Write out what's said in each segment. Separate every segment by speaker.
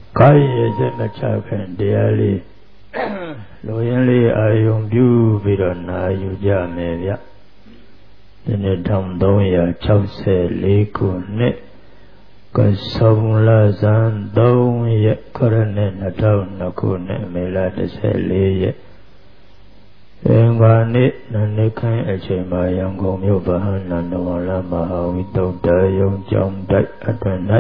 Speaker 1: ကာယရဲ့စက်မချခင်တရားလေးလိုရင်းလေးအာယုံပြုပြီးတော့နာယူကြမယ်ဗျဒီနေ့1364ခုနှစ်ကဆုံလဇန်3ရက်ခရနှစ်2002ခုနှစ်မေလ14ရက်အင်္ဂါနေ့နန္ဒခိုင်းအချိန်မှာရန်ကုန်မြို့ဗဟန်းနန္ဒဝလမဟာဝိတုဒ္ဓယုံကျောင်းတိုက်အတွင်၌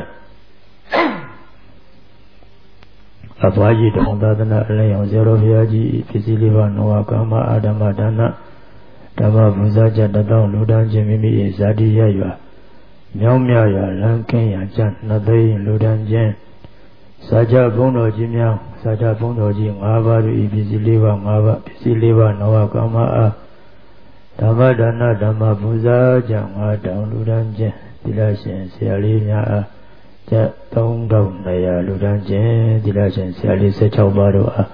Speaker 1: အဘွားကြီးတောင်သာသနာအလင်းအောင်ဇေရောဘုရားကြီးဖြစ်စီလေးပါးနောဝကမ္မအာဓမ္မဒါနဓမ္မပူဇာကြတတောင်းလူတန်းခြင်းမိမိ၏ဇာတိရရွာမြောင်းမြရွာလမ်းကင်းရာကျနှစ်သိန်းလူတန်းခြင်းစာကြဘုန်းတော်ကြီးများစာကြဘုန်းတော်ကြီး5ပါး၏ဖြစ်စီလေးပါး5ပါးဖြစ်စီလေးပါးနောဝကမ္မအာဓမ္မဒါနဓမ္မပူဇာကြ5တောင်းလူတန်းခြင်းသီလရှင်ဆရာလေးများအားကျ3200လူတန်းခြင်းသီလရှင်ဆရာလေး16ပါးတို့အား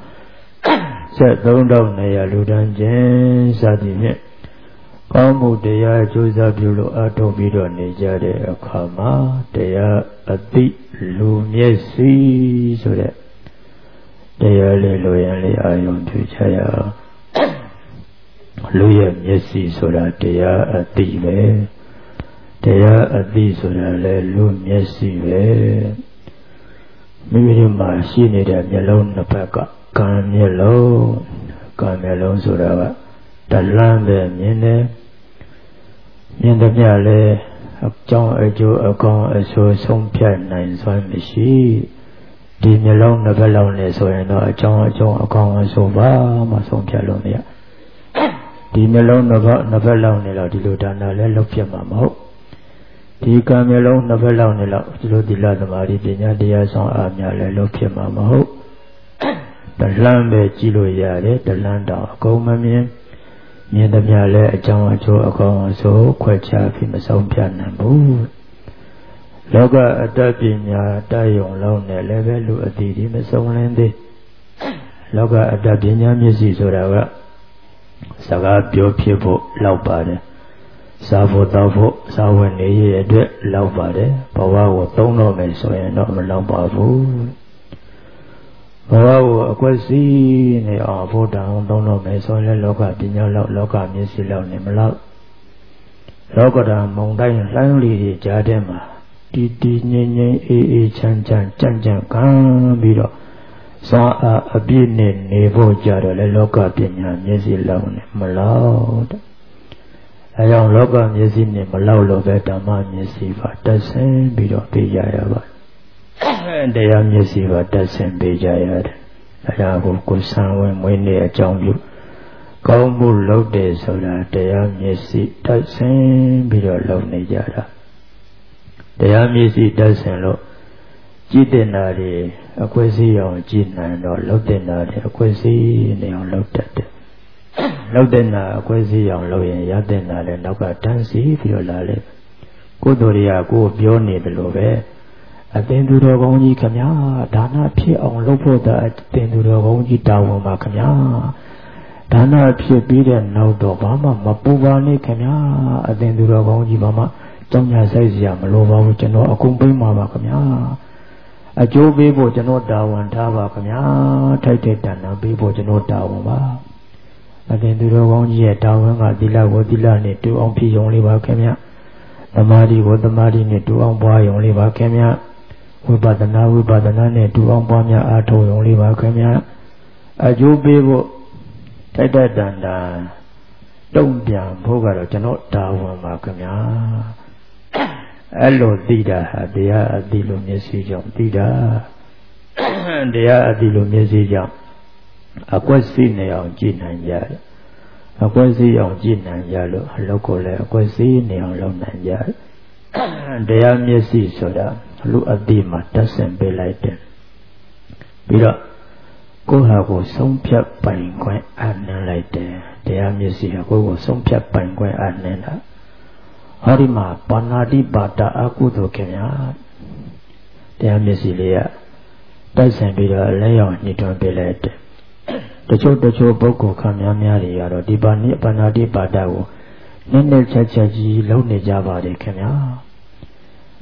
Speaker 1: 3200လူတန်းခြင်းစသည်ဖြင့်ကောင်းမှုတရားကြိုးစားပြုလို့အားထုတ်ပြီးတော့နေကြတဲ့အခါမှာတရားအသိလူမျက်စိဆိုတဲ့တရားလေးလိုရန်လေးအာရုံပြုချရအောင်လူရဲ့မျက်စိဆိုတာတရားအသိပဲတရားအသိဆိုတာလည်းလူမျက်စိပဲမိမိတို့မှာရှိနေတဲ့မျက်လုံးနှစ်ဖက်ကကံမျက်လုံးဆိုတာကတလန်းပဲမြင်တယ်မြင်တဲ့မျှလည်းအကြောင်းအကျိုးအကောင်းအဆိုးဆုံးဖြတ်နိုင်စွမ်းမရှိဒီမျက်လုံးနှစ်ဖက်လုံးနဲ့ဆိုရင်တော့အကြောင်းအကောင်းအဆိုးပါမှဆုံးဖြတ်လို့မရဒီမျက်လုံးနှစ်ဖက်လုံးနဲ့တော့ဒီလိုဒါနလည်းလုပ်ဖြစ်မှာမဟုတ်ဒီကံမျိုးလုံးနှစ်ဖက်လောက်နဲ့လောက်ဒီလိုသီလသမာဓိပညာတရားဆောင်အားများလည်းလုပ်ဖြစ်မှာမဟုတ်တလန်းပဲကြည့်လို့ရတယ်တလန်းတောင်အကုန်မမြင်သမျှလည်းအကြောင်းအကျိုးအကောင်းအဆိုးခွဲခြားပြီးမဆုံးဖြတ်နိုင်ဘူးလောကအတ္တပညာတယုံလုံးနဲ့လည်းပဲလူအတိဒီမဆုံးလင်းသေးလောကအတ္တပညာမျက်စိဆိုတာကစကားပြောဖြစ်ဖို့လောက်ပါတယ်စားဖို့တောက်ဖို့စားဝတ်နေရတဲ့အတွက်လောက်ပါတယ်ဘဝကိုသုံးတော့မယ်ဆိုရင်တော့မလောက်ပါဘူးဘဝကိုအကွက်စီးနေအောင်ဖို့တောင်းသုံးတော့မယ်ဆိုရင်လောကပညာလောက်လောကမျက်စိလောက်နေမလောက်လောကဓာတ်မုံတိုင်းလှမ်းလီတွေကြားထဲမှာတီငိမ့်အေးချမ်းကြံကမ်းပြီးတော့စွမ်းအားအပြည့်နဲ့နေဖို့ကြတော့လေလောကပညာမျက်စိလောက်နေမလောက်အဲကြောင့်လောကမျက်စိနဲ့မလောက်လို့ပဲဓမ္မမျက်စိပါတက်ဆင်းပြီးတော့ပြေးကြရပါတရားမျက်စိပါတက်ဆင်းပြေးကြရတယ်အဲဒါကိုဆံဝင်မွေးနေအကြောင်းပြုကောင်းမှုလုပ်တယ်ဆိုတာတရားမျက်စိတက်ဆင်းပြီးတော့လုပ်နေကြတာတရားမျက်စိတက်ဆင်းလို့ကြည်တင်တာတွေအကွဲစီအောင်ကြည်နိုင်တော့လုပ်တင်တာတွေအကွဲစီနေအောင်လုပ်တတ်တယ်လောက်တဲ့နာအခွဲစီအောင်လုပ်ရင်ရတဲ့နာလည်းနောက်ကတန်းစီပြီးတော့လာလေကိုယ်တော်တွေကကိုယ်ပြောနေတယ်လို့ပဲအသင်သူတော်ကောင်းကြီးခမညာဒါနဖြစ်အောင်လုပ်ဖို့တာအသင်သူတော်ကောင်းကြီးတာဝန်ပါခမညာဒါနဖြစ်ပြီးတဲ့နောက်တော့ဘာမှမပူပါနဲ့ခမညာအသင်သူတော်ကောင်းကြီးဘာမှကြောင်းညာဆိုင်စရာမလိုပါဘူးကျွန်တော်အကုန်ပေးမှာပါခမညာအကျိုးပေးဖို့ကျွန်တော်တာဝန်ထားပါခမညာထိုက်တဲ့တဏ္ဍာပေးဖို့ကျွန်တော်တာဝန်ပါအသင်သူတော်ကောင်းကြီးရဲ့တာဝန်ကသီလကိုသီလနဲ့တူအောင်ဖြစ်ုံလေးပါခင်ဗျသမာဓိကိုသမာဓိနဲ့တူအောင်ပွားရုံလေးပါခင်ဗျဝိပဿနာနဲ့တူအောင်ပွားများအားထုတ်ရုံလေးပါခင်ဗျအကျိုးပေးဖို့တိုက်တန်တာတုံ့ပြန်ဖို့ကတော့ကျွန်တော်တာဝန်ပါခင်ဗျအဲ့လိုသိတာဟာတရားအသိလို့မျက်စိကြောင့်သိတာတရားအသိလို့မျက်စိကြောင့်အကွက်စီးနေအောင်ကြည်နိုင်ကြတယ်အကွက်စီးအောင်ကြည်နိုင်ကြလို့အလုပ်ကိုလည်းအကွက်စီးနေအောင်လုပ်နိုင်ကြတယ်တရားမျက်စိဆိုတာလူအသိမှာတက်ဆင်ပေးလိုက်တယ်ပြီးတော့ကိုယ့်ဟာကိုဆုံးဖြတ်ပိုင်ခွင့်အနှံလိုက်တယ်တရားမျက်စိဟာကိုယ့်ကိုဆုံးဖြတ်ပိုင်ခွင့်အနှံတာဟောဒီမှာပါဏာတိပါဒအကုသိုလ်ခင်ဗျာတရားမျက်စိလေးကတက်ဆင်ပြီးတော့လက်ရောက်ညှိတွန်းပေးလိုက်တယ်တချို့ပုဂ္ဂိုလ်ခံများတွေကတော့ဒီပါဏာတိပါဒကိုနည်းနည်းချက်ကြီးလုံးနေကြပါတယ်ခင်ဗျာ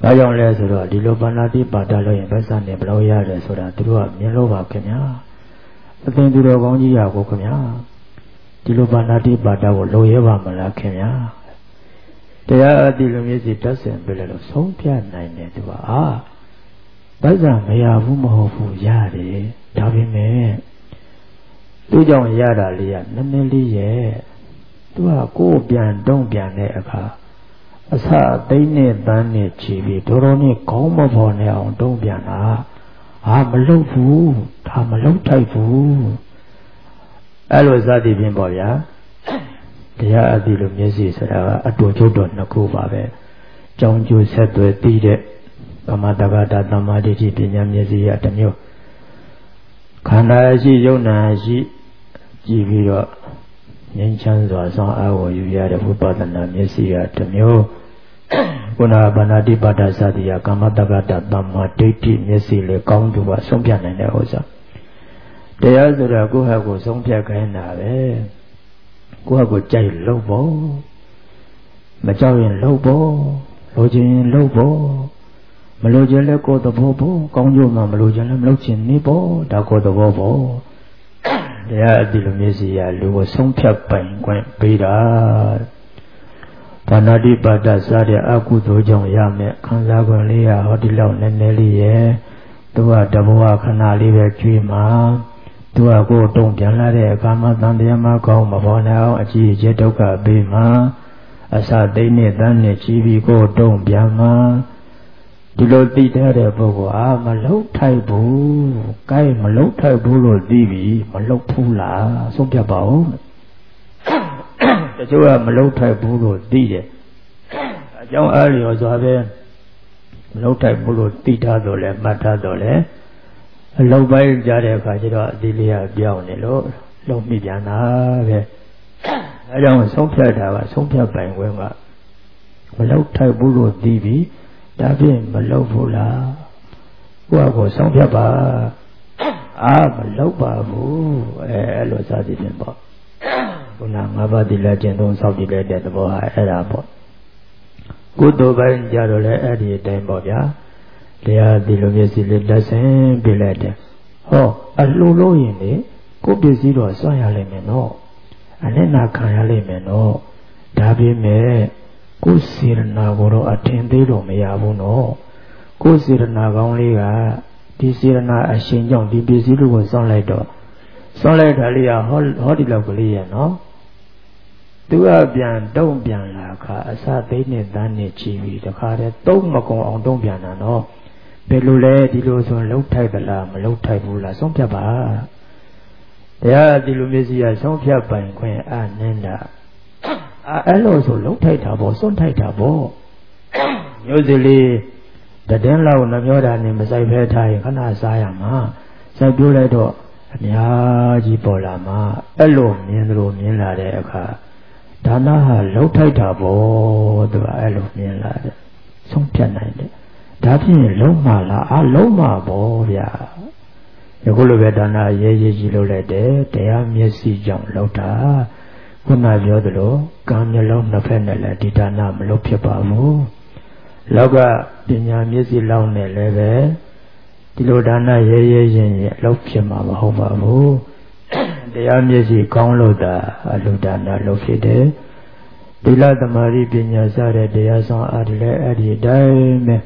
Speaker 1: ဘာကြောင့်လဲဆိုတော့ဒီလိုပါဏာတိပါဒလို့ရင်ဗစ္ဆနဲ့ဘယ်လိုရတယ်ဆိုတာသူတို့ကမြင်လို့ပါခင်ဗျာအသင်သူတော်ကောင်းကြီးရကိုခင်ဗျာဒီလိုပါဏာတိပါဒကိုလိုရပါမလားခင်ဗျာတရားအတိလိုမျက်စိတက်ဆင်ပြလဲလို့ဆုံးဖြတ်နိုင်တယ်သူကဗစ္ဆမရဘူးမဟုတ်ဘူးရတယ်ဒါပေမဲ့သူကြောင့်ရတာလေးကနည်းနည်းလေးရဲ့သူကကိုယ်ပြန်တုံးပြန်တဲ့အခါအစသိမ့်နဲ့တန်းနဲ့ခြေပြီးတော်တော်နဲ့ခေါင်းမဖော်နဲ့အောင်တုံးပြန်တာမလုပ်ဘူးဒါမလုပ်ထိုက်ဘူးအဲ့လိုစသည်ဖြင့်ပေါ့ဗျာတရားအတိလိုမျက်စိဆိုတာကအတူချုပ်တော်နှစ်ခုပါပဲကြောင်းကျိုးဆက်သွယ်သိတဲ့ကမ္မတက္ကတာသမ္မာဒိဋ္ဌိပညာမျက်စိရတစ်မျိုးခန္ဓာရှိယုံနာရှိကြည့်ပြီးတော့ငြိမ်းချမ်းစွာဆောင်အားကိုယူရတဲ့ဝိပဿနာမျက်စိရတစ်မျိုးခုနဘာနာတိပါဒသတိယကမ္မတက္ကတာသမ္မာဒိဋ္ဌိမျက်စိလေကောင်းသူကဆုံးဖြတ်နိုင်တဲ့ဥစ္စာတရားဆိုတာကိုယ့်ဟာကိုယ်ဆုံးဖြတ်ခိုင်းတာပဲကိုယ့်ဟာကိုယ်ကြိုက်လို့ပေါ့မကြောက်ရင်လို့ပေါ့လိုချင်ရင်လို့ပေါ့မလိုချင်လဲကိုယ်သဘောပေါ့ကောင်းကျိုးမှမလိုချင်လဲမလုပ်ချင်နေပေါ့ဒါကိုယ်သဘောပေါ့တရားအတိလိုမျက်စိရလူကိုဆုံးဖြတ်ပိုင်ခွင့်ပေးတာဘာနာတိပါဒစားတဲ့အကုသိုလ်ကြောင့်ရမယ်ခံစားခွင့်လေးရဟောဒီလောက်နည်းနည်းလေးရဲ့သူကတဘဝခဏလေးပဲကျွေးမှာသူကကိုယ်တုံ့ပြန်လာတဲ့အခါမှာတန်တရားမကောင်းမပေါ်နိုင်အောင်အကြည့်ကျဒုက္ခပေးမှာအစသိနဲ့တန်းနဲ့ကြီးပြီးကိုယ်တုံ့ပြန်မှာဒီလိုသိတဲ့ပုဂ္ဂိုလ်မလှုပ်ထိုက်ဘူး။ကိုယ်မလှုပ်ထိုက်ဘူးလို့သိပြီမလှုပ်ဘူးလားဆုံးဖြတ်ပါဦး။တချို့ကမလှုပ်ထိုက်ဘူးလို့သိတယ်။အကြောင်းအားလျော်စွာပဲမလှုပ်ထိုက်ဘူးလို့သိထားတော့လဲမှတ်ထားတော့လဲအလုပ်ပိုင်းကြတဲ့အခါကျတော့အတိလေးကပြောင်းနေလို့လှုပ်မိပြန်တာပဲ။အဲကြောင့်ဆုံးဖြတ်တာကဆုံးဖြတ်ပိုင်ခွင့်ကမလှုပ်ထိုက်ဘူးလို့သိပြီဒါဖြင့်မလုပ်ဘူးလားကိုယ့်ကိုဆုံးဖြတ်ပါမလုပ်ပါဘူးအဲ့လိုစသည်ဖြင့်ပေါ့ခုန၅ပါးတိလည်းကျင့်သုံးဆောက်တည်လိုက်တဲ့သဘောဟာအဲ့ဒါပေါ့ကုသိုလ်ပိုင်းကြတော့လည်းအဲ့ဒီအတိုင်းပေါ့ဗျာတရားဒီလိုမျက်စိလေးလက်ဆင်းပြလိုက်တယ်ဟောအလှလို့ရင်လေကိုယ်ပစ္စည်းတော့စွန့်ရလိမ့်မယ်နော်အနစ်နာခံရလိမ့်မယ်နော်ဒါပေမဲ့ကိုယ်စေရနာကိုတော့အထင်သေးလို့မရဘူးနော်ကိုယ်စေရနာကောင်းလေးကဒီစေရနာအရှင်ကြောင့်ဒီပစ္စည်းတွေကိုစောင့်လိုက်တော့စောင့်လိုက်တာလေးကဟောဒီလောက်ကလေးရနော်သူကပြန်တုံ့ပြန်လာခါအစသိနဲ့တန်းနဲ့ချီပြီးတခါတည်းသုံးမကုံအောင်တုံ့ပြန်တာနော်ဘယ်လိုလဲဒီလိုဆိုလှုပ်ထိုက်သလားမလှုပ်ထိုက်ဘူးလားဆုံးဖြတ်ပါတရားဒီလိုမျိုးစီကဆုံးဖြတ်ပိုင်ခွင့်အနန္တအဲ့လိုဆိုလုံးထိုက်တာပေါ့စွန့်ထိုက်တာပေါ့မျိုးစလေးတည်င်းလောက်နှမျောတာနဲ့မဆိုင်ဖဲထားရင်ခဏစားရမှာစိုက်ပြိုးလိုက်တော့အများကြီးပေါ်လာမှာအဲ့လိုမြင်သလိုမြင်လာတဲ့အခါဒါနဟာလုံးထိုက်တာပေါ့သူကအဲ့လိုမြင်လာတယ်ဆုံးဖြတ်နိုင်တယ်ဒါဖြင့်လုံးမလားလုံးမပေါ့ဗျာယခုလိုပဲဒါနရဲရဲကြီးလုပ်လိုက်တယ်တရားမျက်စိကြောင့်လောက်တာခုနပြောသလိုကံမျက်လုံးနှစ်ဖက်နဲ့လည်းဒီဒါနမလုပ်ဖြစ်ပါဘူးလောကပညာမျက်စိလောက်နဲ့လည်းပဲဒီလိုဒါနရဲရဲရင်အလုပ်ဖြစ်မှာမဟုတ်ပါဘူးတရားမျက်စိကောင်းလို့သာအလုဒါနလုပ်ဖြစ်တယ်သီလသမာဓိပညာစတဲ့တရားဆောင်အားတွေလည်းအဲ့ဒီအတိုင်းပဲ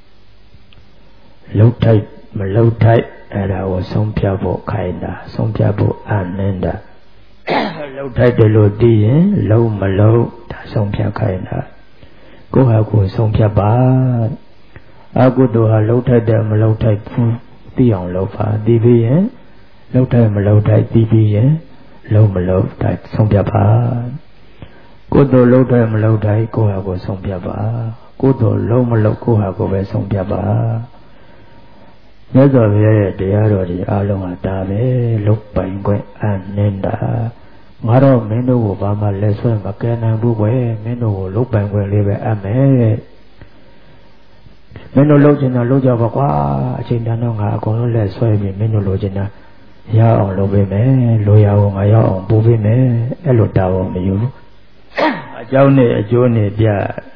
Speaker 1: လှုပ်ထိုက်မလှုပ်ထိုက်အဲ့ဒါကိုဆုံးဖြတ်ဖို့ခိုင်းတာဆုံးဖြတ်ဖို့အနန္တလှုပ်ထိုက်တယ်လို့သိရင်လုံးမလုံးဒါဆုံးဖြတ်ခိုင်းတာကိုယ့်ဟာကိုယ်ဆုံးဖြတ်ပါအကုသိုလ်ဟာလှုပ်ထိုက်တယ်မလှုပ်ထိုက်ဘူးသိအောင်လုပ်ပါသိပြီးရင်လှုပ်ထိုက်မလှုပ်ထိုက်သိပြီးရင်လုံးမလုံးဒါဆုံးဖြတ်ပါကုသိုလ်လှုပ်ထိုက်မလှုပ်ထိုက်ကိုယ့်ဟာကိုယ်ဆုံးဖြတ်ပါကုသိုလ်လုံးမလုံးကိုယ့်ဟာကိုယ်ပဲဆုံးဖြတ်ပါမြတ်စွာဘုရားရဲ့တရားတော်ဒီအားလုံးဟာဒါပဲလုတ်ပိုင်ခွင့်အနန္တငါတော့မင်းတို့ကိုဘာမှလက်ဆွဲမကဲနိုင်ဘူးကွယ်မင်းတို့ကိုလုတ်ပိုင်ခွင့်လေးပဲအပ်မယ်မင်းတို့လုတ်ချင်တာလုတ်ကြပါကွာအချိန်တန်တော့ငါအကုန်လုံးလက်ဆွဲပြီးမင်းတို့လုတ်ချင်တာရအောင်လုပ်ပေးမယ်လိုရအောင်ငါရောက်အောင်ပို့ပေးမယ်အဲ့လိုတာဝန်မယူဘူးအကြောင်းနဲ့အကျိုးနဲ့ပြ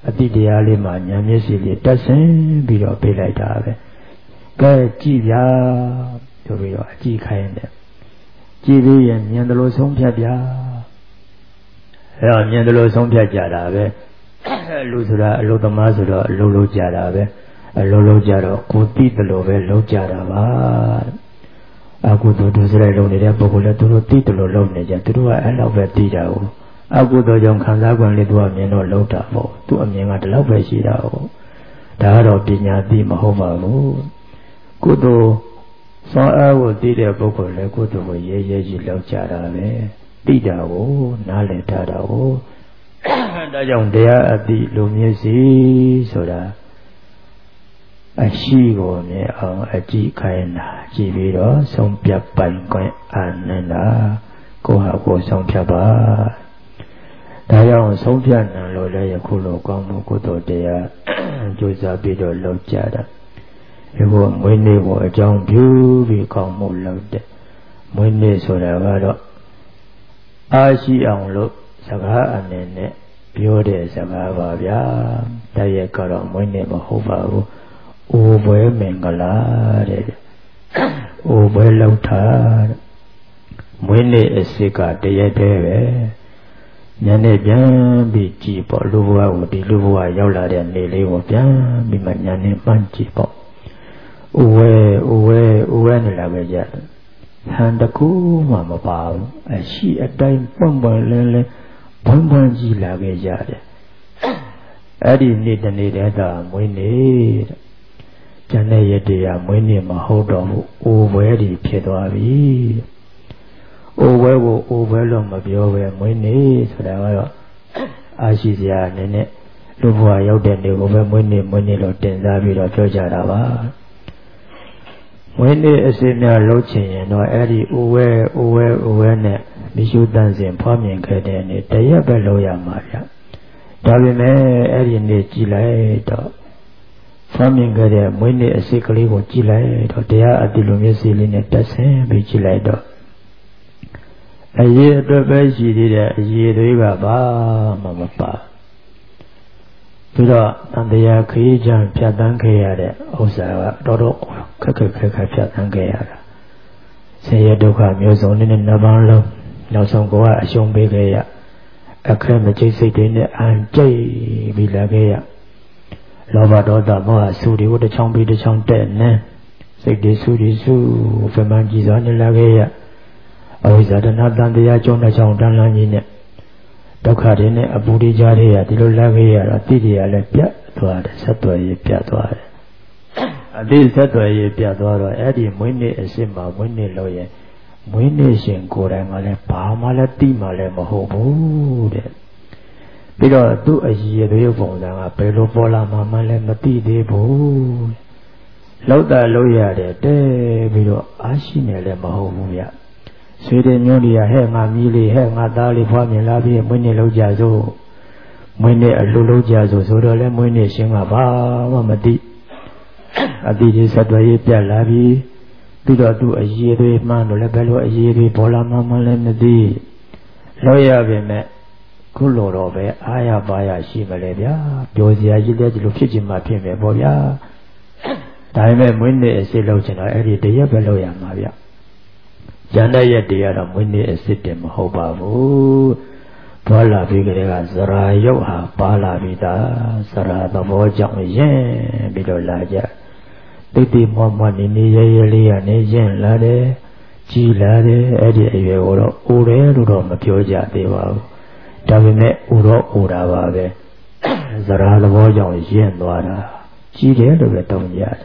Speaker 1: အတိတရားလေးမှာဉာဏ်မျက်စိလေးတက်ဆင်းပြီးတော့ပေးလိုက်တာပဲကဲကြည့်ဗျာဆိုပြီးတော့အကြည့်ခိုင်းတယ်ကြည့်ပြီးရင်မြင်တယ်လို့ဆုံးဖြတ်ဗျာအဲ့တော့မြင်တယ်လို့ဆုံးဖြတ်ကြတာပဲလူဆိုတာအလုသမားဆိုတော့အလုကြတာပဲအလုကြတော့ကိုသိတယ်လို့ပဲလုံးကြတာပါအကုသိုလ်ဒုစရိုက်လုံးနေတဲ့ပုဂ္ဂိုလ်လည်းသူတို့သိတယ်လို့လုံးနေကြသူတို့ကအဲ့လောက်ပဲသိတာကိုအကုသိုလ်ကြောင့်ခံစား권လေးသူကမြင်တော့လုံးတာပေါ့သူအမြင်ကဒီလောက်ပဲရှိတာဟုတ်ဒါကတော့ပညာသိမဟုတ်ပါဘူးကုသိုလ်စောအားကိုသိတဲ့ပုဂ္ဂိုလ်လည်းကုသိုလ်ကိုရဲရဲကြီးလောက်ကြတာပဲသိတာကိုနားလည်ထားတာကိုဒါကြောင့်တရားအသိလူမျက်စိဆိုတာအရှိကိုမြင်အောင်အကြည့်ခိုင်းတာကြည့်ပြီးတော့ဆုံးဖြတ်ပိုင်ခွင့်အာနန္ဒာကိုဟာကိုဆုံးဖြတ်ပါဒါကြောင့်ဆုံးဖြတ်နိုင်လို့လည်းယခုလိုကောင်းမှုကုသိုလ်တရားကြိုးစားပြီးတော့လုပ်ကြတာဒီကိုမွေးနေ့ကိုအကြောင်းပြုပြီးကောင်းမှုလုပ်တဲ့မွေးနေ့ဆိုတာကတော့အားရှိအောင်လို့စကားအနေနဲ့ပြောတဲ့စကားပါဗျာတည့်ရက်ကတော့မွေးနေ့မဟုတ်ပါဘူးအိုပွဲမင်္ဂလာတဲ့အိုပွဲလောက်တာမွေးနေ့အစစ်ကတည့်ရက်တည်းပဲညနေပြန်ပြီးကြည်ပေါ့လူဘဝကိုဒီလူဘဝရောက်လာတဲ့နေ့လေးကိုပြန်ပြီးမှညနေမှန်းကြည့်ပေါ့အိုဝဲနေလာပဲကြဟန်တကူမှမပါဘူးအရှိအတိုင်းပွန့်ပွန့်လင်းလင်းဘွန်းဘွန်းကြီးလာခဲ့ကြတယ်အဲ့ဒီနေ့တနေ့တည်းသာမွေးနေ့တဲ့ကျန်တဲ့ရတရားမွေးနေ့မဟုတ်တော့ဘူးအိုဝဲဒီဖြစ်သွားပြီအိုဝဲကိုအိုဝဲလို့မပြောပဲမွေးနေ့ဆိုတာကတော့အာရှိစရာအနေနဲ့လူဘဝရောက်တဲ့နေ့ကိုပဲမွေးနေ့လို့တင်စားပြီးတော့ပြောကြတာပါမွေးနေ့အစစ်များလုပ်ချင်ရင်တော့အဲ့ဒီအိုဝဲနဲ့မိရှုတန်းစဉ်ဖွားမြင်ခဲ့တဲ့နေ့တရက်ပဲလုပ်ရမှာဗျဒါပေမဲ့အဲ့ဒီနေ့ကြည်လိုက်တော့ဖွားမြင်ခဲ့တဲ့မွေးနေ့အစစ်ကလေးကိုကြည်လိုက်တော့တရားအတိလိုမျက်စိလေးနဲ့တက်ဆင်းပြီးကြည်လိုက်တော့အရေးအတွက်ပဲရှိသေးတယ်အရေးတွေကဘာမှမပါပြီးတော့တန်တရားခရီးချမ်းဖြတ်တန်းခဲ့ရတဲ့ဥစ္စာကတော်တော်ခက်ဖြတ်တန်းခဲ့ရတာဆင်းရဲဒုက္ခမျိုးစုံနဲ့နှစ်ပါးလုံးနောက်ဆုံးကအရှုံးပေးခဲ့ရအခက်မချိတ်စိတ်တွေနဲ့အန်ကျိတ်ပြီးလာခဲ့ရလောဘဒေါသမောဟဆူတွေကိုတစ်ချောင်းပြီးတစ်ချောင်းတက်နေစိတ်တွေဆူဖမှန်ကြည်စွာနဲ့လာခဲ့ရအဝိဇ္ဇာတဏှာတန်တရားကျုံတဲ့ချောင်းတန်းလန်းကြီးနဲ့ဒုက္ခတွေနဲ့အပူတွေကြားတွေရဒီလိုလာခဲ့ရတော့တိတိရလည်းပြတ်သွားတယ်ဆက်သွယ်ရေးပြတ်သွားတယ်အတိဆက်သွယ်ရေးပြတ်သွားတော့အဲ့ဒီမွေးနေ့အစစ်မှာမွေးနေ့လို့ရင်မွေးနေ့ရှင်ကိုယ်တိုင်ကလည်းဘာမှလည်းတိမှလည်းမဟုတ်ဘူးတဲ့ပြီးတော့သူ့အရည်တွေပုံစံကဘယ်လိုပေါ်လာမှလည်းမသိသေးဘူးလောက်တာလို့ရတယ်တဲ့ပြီးတော့အားရှိနေလည်းမဟုတ်ဘူးဗျဆွေတဲ့မျိုးတွေကဟဲ့ငါမီးလေးဟဲ့ငါသားလေးဖွားမြင်လာပြီးမွေးနေ့လောက်ကြစို့မွေးနေ့အလိုလောက်ကြစို့ဆိုတော့လည်းမွေးနေ့ရှင်ကဘာမှမသိအတိဒီဆက်သွယ်ရေးပြတ်လာပြီးပြီးတော့သူအရေးတွေမှန်းတော့လည်းဘယ်လိုအရေးတွေပေါ်လာမှလည်းမသိလို့ရပါမယ်ခုလိုတော့ပဲအားရပါရရှိမလဲဗျာပြောစရာကြီးတဲ့ဒီလိုဖြစ်ချင်မှဖြစ်မယ်ပေါ့ဗျာဒါပေမဲ့မွေးနေ့အစစ်လုပ်ချင်တော့အဲ့ဒီတရက်ပဲလုပ်ရမှာဗျကျန်တဲ့ရက်တရားတော့မွေးနေ့အစစ်တင်မဟုတ်ပါဘူးသွားလာပြီးကြတဲ့ကဇရာရုပ်ဟာပါလာပြီးသားဇရာသဘောကြောင့်ရင်ပြီးတော့လာကြတိမွမွနေရဲလေးရနေရင်လာတယ်ကြည်လာတယ်အဲ့ဒီအရွယ်ကိုတော့အိုတယ်လို့တော့မပြောကြသေးပါဘူးဒါပေမဲ့အိုတော့အိုတာပါပဲဇရာသဘောကြောင့်ရင်သွားတာကြည်တယ်လို့ပဲတောင်းကြတယ်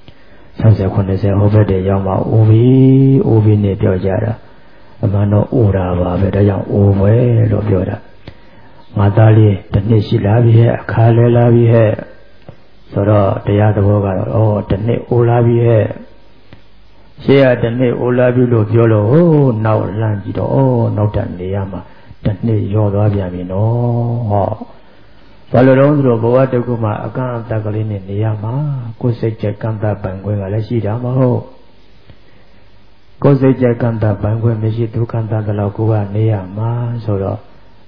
Speaker 1: 60 90ဟိုဘက်တည်းရောက်မှအိုပြီးနေပြောကြတာအမှန်တော့အိုတာပါပဲဒါကြောင့်အိုပဲလို့ပြောတာငါသားလေးတစ်နှစ်ရှိလာပြီဟဲ့အခါလဲလာပြီဟဲ့ဆိုတော့တရားသဘောကတော့တစ်နှစ်အိုလာပြီဟဲ့ရှေ့ကတစ်နှစ်အိုလာပြီလို့ပြောလို့နောက်လန့်ကြည့်တော့နောက်တနေရမှာတစ်နှစ်ရောသွားပြန်ပြီနော်ဟောဘာလို့တော့ဆိုတော့ဘဝတစ်ခုမှာအကန့်အသတ်ကလေးနဲ့နေရမှာကိုယ်စိတ်ချက်ကန့်သတ်ပန်ခွင့်ကလည်းရှိတာမဟုတ်ကိုယ်စိတ်ချက်ကန့်သတ်ပန်ခွင့်မရှိဒုက္ခတတ်တယ်လို့ကိုယ်ကနေရမှာဆိုတော့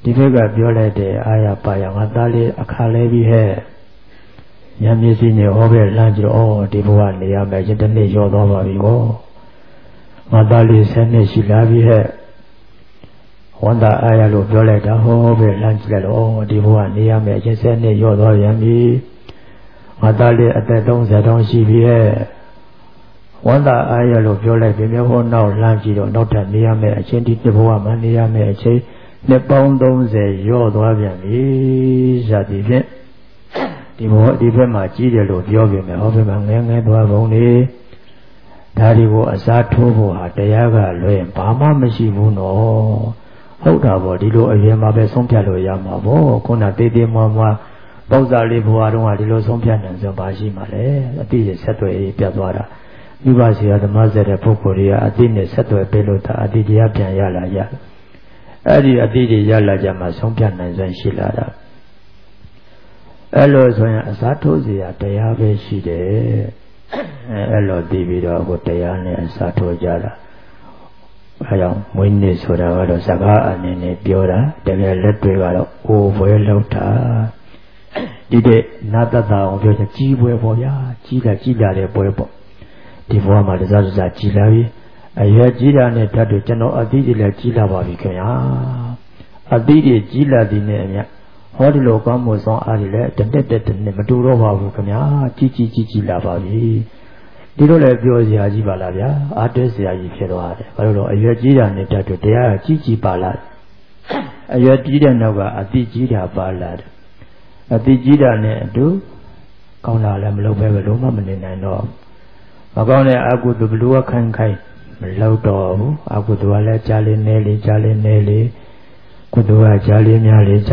Speaker 1: ဒီဘက်ကပြောလိုက်တဲ့အာရပါရငါသားလေးအခါလဲပြီးဟဲ့ဉာဏ်မျက်စိနဲ့ဟောပဲလမ်းကြည့်ဩဒီဘဝနေရမယ်ရင်တစ်နေ့ရောသွားပါပြီကောငါသားလေး10နှစ်ရှိလာပြီဟဲ့ဝန္တာအာရလို့ပြောလိုက်တာဟောပဲလမ်းကြည့်လိုက်ဩဒီဘဝနေရမယ်ရင်10နှစ်ရောသွားပြန်ပြီငါသားလေးအသက်30တောင်ရှိပြီဟဲ့ဝန္တာအာရလို့ပြောလိုက်ပြီမြေဟောနောက်လမ်းကြည့်တော့နောက်ထပ်နေရမယ်အချင်းဒီဘဝမှာနေရမယ်အချင်းနှစ်ပေါင်း30ရော့သွားပြန်ပြီဇာတိဖြင့်ဒီဘဝဒီဘက်မှာကြီးတယ်လို့ပြောပြမယ်ဟောဘက်မှာငဲငဲသွားပုံနေဒါဒီကိုအစားထိုးဖို့ဟာတရားကလွယ်ဘာမှမရှိဘူးနော်ဟုတ်တာပေါ့ဒီလိုအရင်မှာပဲဆုံးဖြတ်လို့ရမှာပေါ့ခုနတေးသေးမွားမွားပေါ့စားလေးဘဝတုန်းကဒီလိုဆုံးဖြတ်နိုင်ဆိုပါရှိမှလဲအတိရဲ့ဆက်သွယ်ပြတ်သွားတာမိဘစီရဓမ္မစတဲ့ပုဂ္ဂိုလ်တွေကအတိနဲ့ဆက်သွယ်ပေးလို့တာအတိတရားပြန်ရလာရအဲ့ဒီအတိတွေရလာကြမှာဆုံးဖြတ်နိုင်စွမ်းရှိလာတာအဲ့လိုဆိုရင်အစားထိုးစရာတရားပဲရှိတယ်အဲ့လိုသိပြီးတော့ကိုတရားနဲ့အစားထိုးကြတာအဲကြောင့်မွေးနေ့ဆိုတာကတော့စကားအနေနဲ့ပြောတာတကယ်လက်တွေကတော့အိုပွဲလောက်တာဒီတဲ့နာတတအောင်ပြောချင်ကြီးပွဲပေါ့ဗျာကြီးလာတဲ့ပွဲပေါ့ဒီဘဝမှာတစားကြီးလာပြီအရွယ်ကြီးတာနဲ့ဓာတ်တွေကျွန်တော်အသီးတွေလည်းကြီးလာပါပြီခင်ဗျာအသီးတွေကြီးလာသည်နဲ့အမြဟောဒီလိုကောင်းမှုဆောင်အားတွေလည်းတစ်နှစ်မတူတော့ပါဘူးခင်ဗျာကြီးလာပါပြီဒီလိုလည်းပြောစရာကြီးပါလားဗျာအားတွဲစရာကြီးဖြစ်သွားတယ်ဘာလို့လဲအရွယ်ကြီးတာနဲ့ဓာတ်တွေတရားကြီးပါလားအရွယ်ကြီးတဲ့နောက်ကအသီးကြီးတာပါလားအသီးကြီးတာနဲ့အတူကောင်းတာလည်းမလုပ်ပဲဘယ်လိုမှမနေနိုင်တော့မကောင်းတဲ့အကုသိုလ်ဘလူဝခိုင်းမလောက်တော့ဘူးအကုသိုလ်ကလည်းကြားလေးနဲလေးကုသိုလ်ကကြားလေးများလေး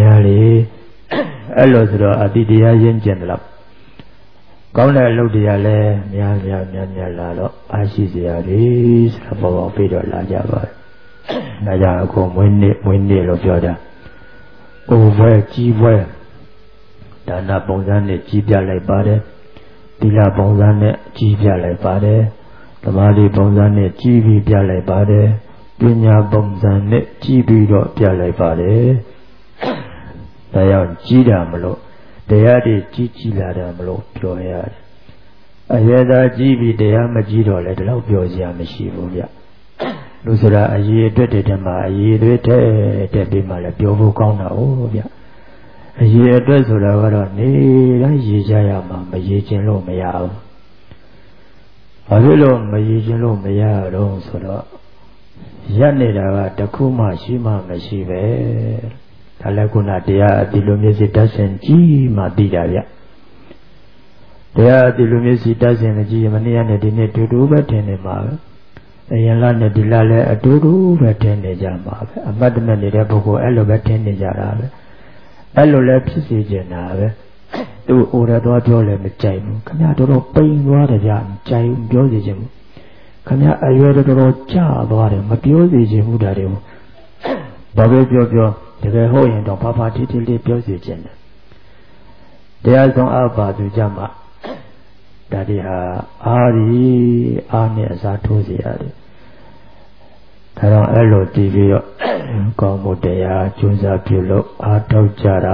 Speaker 1: အဲ့လိုဆိုတော့အတိတရားရင်းကျင်တယ်လို့ကောင်းတဲ့အလုပ်တရားလည်းများလာတော့အားရှိစရာတွေဆိုတော့ပေါ်ပြီးတော့လာကြပါတယ်။ဒါကြောင့်အခုမွေးနေ့လို့ပြောတာ။အိုဘွဲကြီးဘွဲဒါနပုံစံနဲ့ကြီးပြလိုက်ပါတယ်။သီလပုံစံနဲ့ကြီးပြလိုက်ပါတယ်။သမာဓိပုံစံနဲ့ကြီးပြီးပြလိုက်ပါတယ်ပညာပုံစံနဲ့ကြီးပြီးတော့ပြလိုက်ပါတယ်ဒါကြောင့်ကြီးတာမလို့တရားတွေကြီးလာတာမလို့ပြောရတယ်အရေသာကြီးပြီးတရားမကြီးတော့လဲဒီလောက်ပြောစရာမရှိဘူးဗျလူဆိုတာအရေအတွက်တွေတည်းမှာအရေတွေတဲ့ပြီးမှလည်းပြောဖို့ကောင်းတာဟုတ်ဗျအရေအတွက်ဆိုတာကတော့နေတိုင်းရေကြရမှာမရေခြင်းလို့မရဘူးဘာဖြစ်လို့မရေခြင်းလို့မရတော့ဆိုတော့ရက်နေတာကတခုမှရှိမှမရှိပဲဒါလည်းခုနတရားအတိလိုမျက်စိတတ်ဆင်ကြည့်မှသိတာဗျတရားအတိလိုမျက်စိတတ်ဆင်ကြည့်မနေ့ကနဲ့ဒီနေ့တူတူပဲထင်နေမှာပဲအရင်လနဲ့ဒီလလည်းအတူတူပဲထင်နေကြမှာပဲအမတ်တမဲ့နေတဲ့ပုဂ္ဂိုလ်အဲ့လိုပဲထင်နေကြတာပဲအဲ့လိုလည်းဖြစ်စေချင်တာပဲသူ့အိုရသွားပြောလည်းမကြိုက်ဘူးခင်ဗျားတို့ပိန်သွားတယ်ဗျမကြိုက်ဘူးပြောစီချင်ဘူးခင်ဗျားအရွယ်တော်ကျသွားတယ်မပြောစီချင်ဘူးဒါတွေကိုဘာပဲပြောတကယ်ဟုတ်ရင်တော့ဘာတိတိလေးပြောစီချင်တယ်တရားဆုံးအပါသူကြမှာဒါတွေဟာအားနဲ့အစားထိုးစီရတယ်ဒါတော့အဲ့လိုတည်ပြီးတော့ကောင်းမှုတရားကျိုးစားပြုလို့အားထုတ်ကြတာ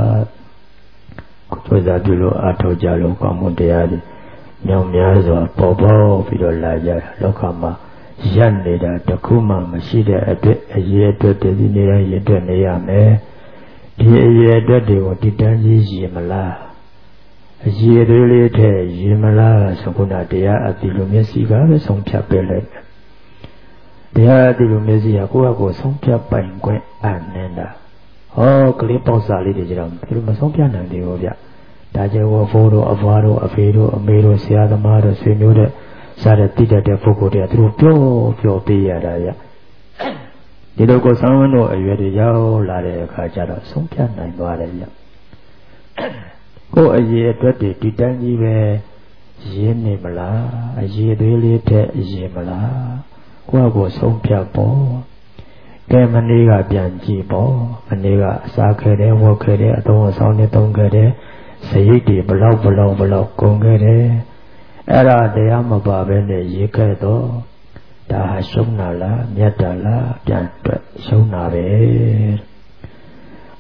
Speaker 1: ကျိုးစားပြုလို့အားထုတ်ကြလို့ကောင်းမှုတရားတွေညောင်များစွာပေါ်ပြီးတော့လာကြတာလောကမှာရပ်နေတာတခုမှမရှိတဲ့အတွက်အရေးအတွက်တည်နေရရအတွက်နေရမယ်ဒီအရေးအတွက်တွေကိုတည်တန်းကြီးရမလားအရေးတွေလေးထဲရမလားဆိုခုနတရားအတိလိုမျက်စိကပဲဆုံးဖြတ်ပေးလိုက်တရားအတိလိုမျက်စိကကိုယ့်အကိုဆုံးဖြတ်ပိုင်ခွင့်အနေတာဟောကလေးပေါက်စာလေးတွေကြတော့ဘယ်လိုမဆုံးဖြတ်နိုင်သေးဘူးဗျဒါကြောင့်ဝဖိုးတို့အဖွားတို့အဖေတို့အမေတို့ဆရာသမားတို့ဆွေမျိုးတို့စားတဲ့တိတတ်တဲ့ပုဂ္ဂိုလ်တွေကသူတို့ပြောပေးရတာဗျဒီလိုကိုဆောင်းဝန်းတို့အရွယ်တွေရောက်လာတဲ့အခါကျတော့ဆုံးဖြတ်နိုင်သွားတယ်ဗျကိုယ်အရေးအတွက်တွေဒီတိုင်းကြီးပဲရင်းနေမလားအရေးသွေးလေးတဲ့ရင်းမလားကိုယ့်ကိုဆုံးဖြတ်ပေါ့ကဲမနေ့ကပြန်ကြည့်ပေါ့မနေ့ကအစားခဲ့တယ်ဝတ်ခဲ့တယ်အသုံးအဆောင်နဲ့သုံးခဲ့တယ်စရိတ်တွေဘလောက်ကုန်ခဲ့တယ်အဲ့ဒါတရားမပါပဲနဲ့ရေးခဲ့တော့ဒါဟာရှုံးတာလားမြတ်တာလားပြန်တွက်ရှုံးတာပဲ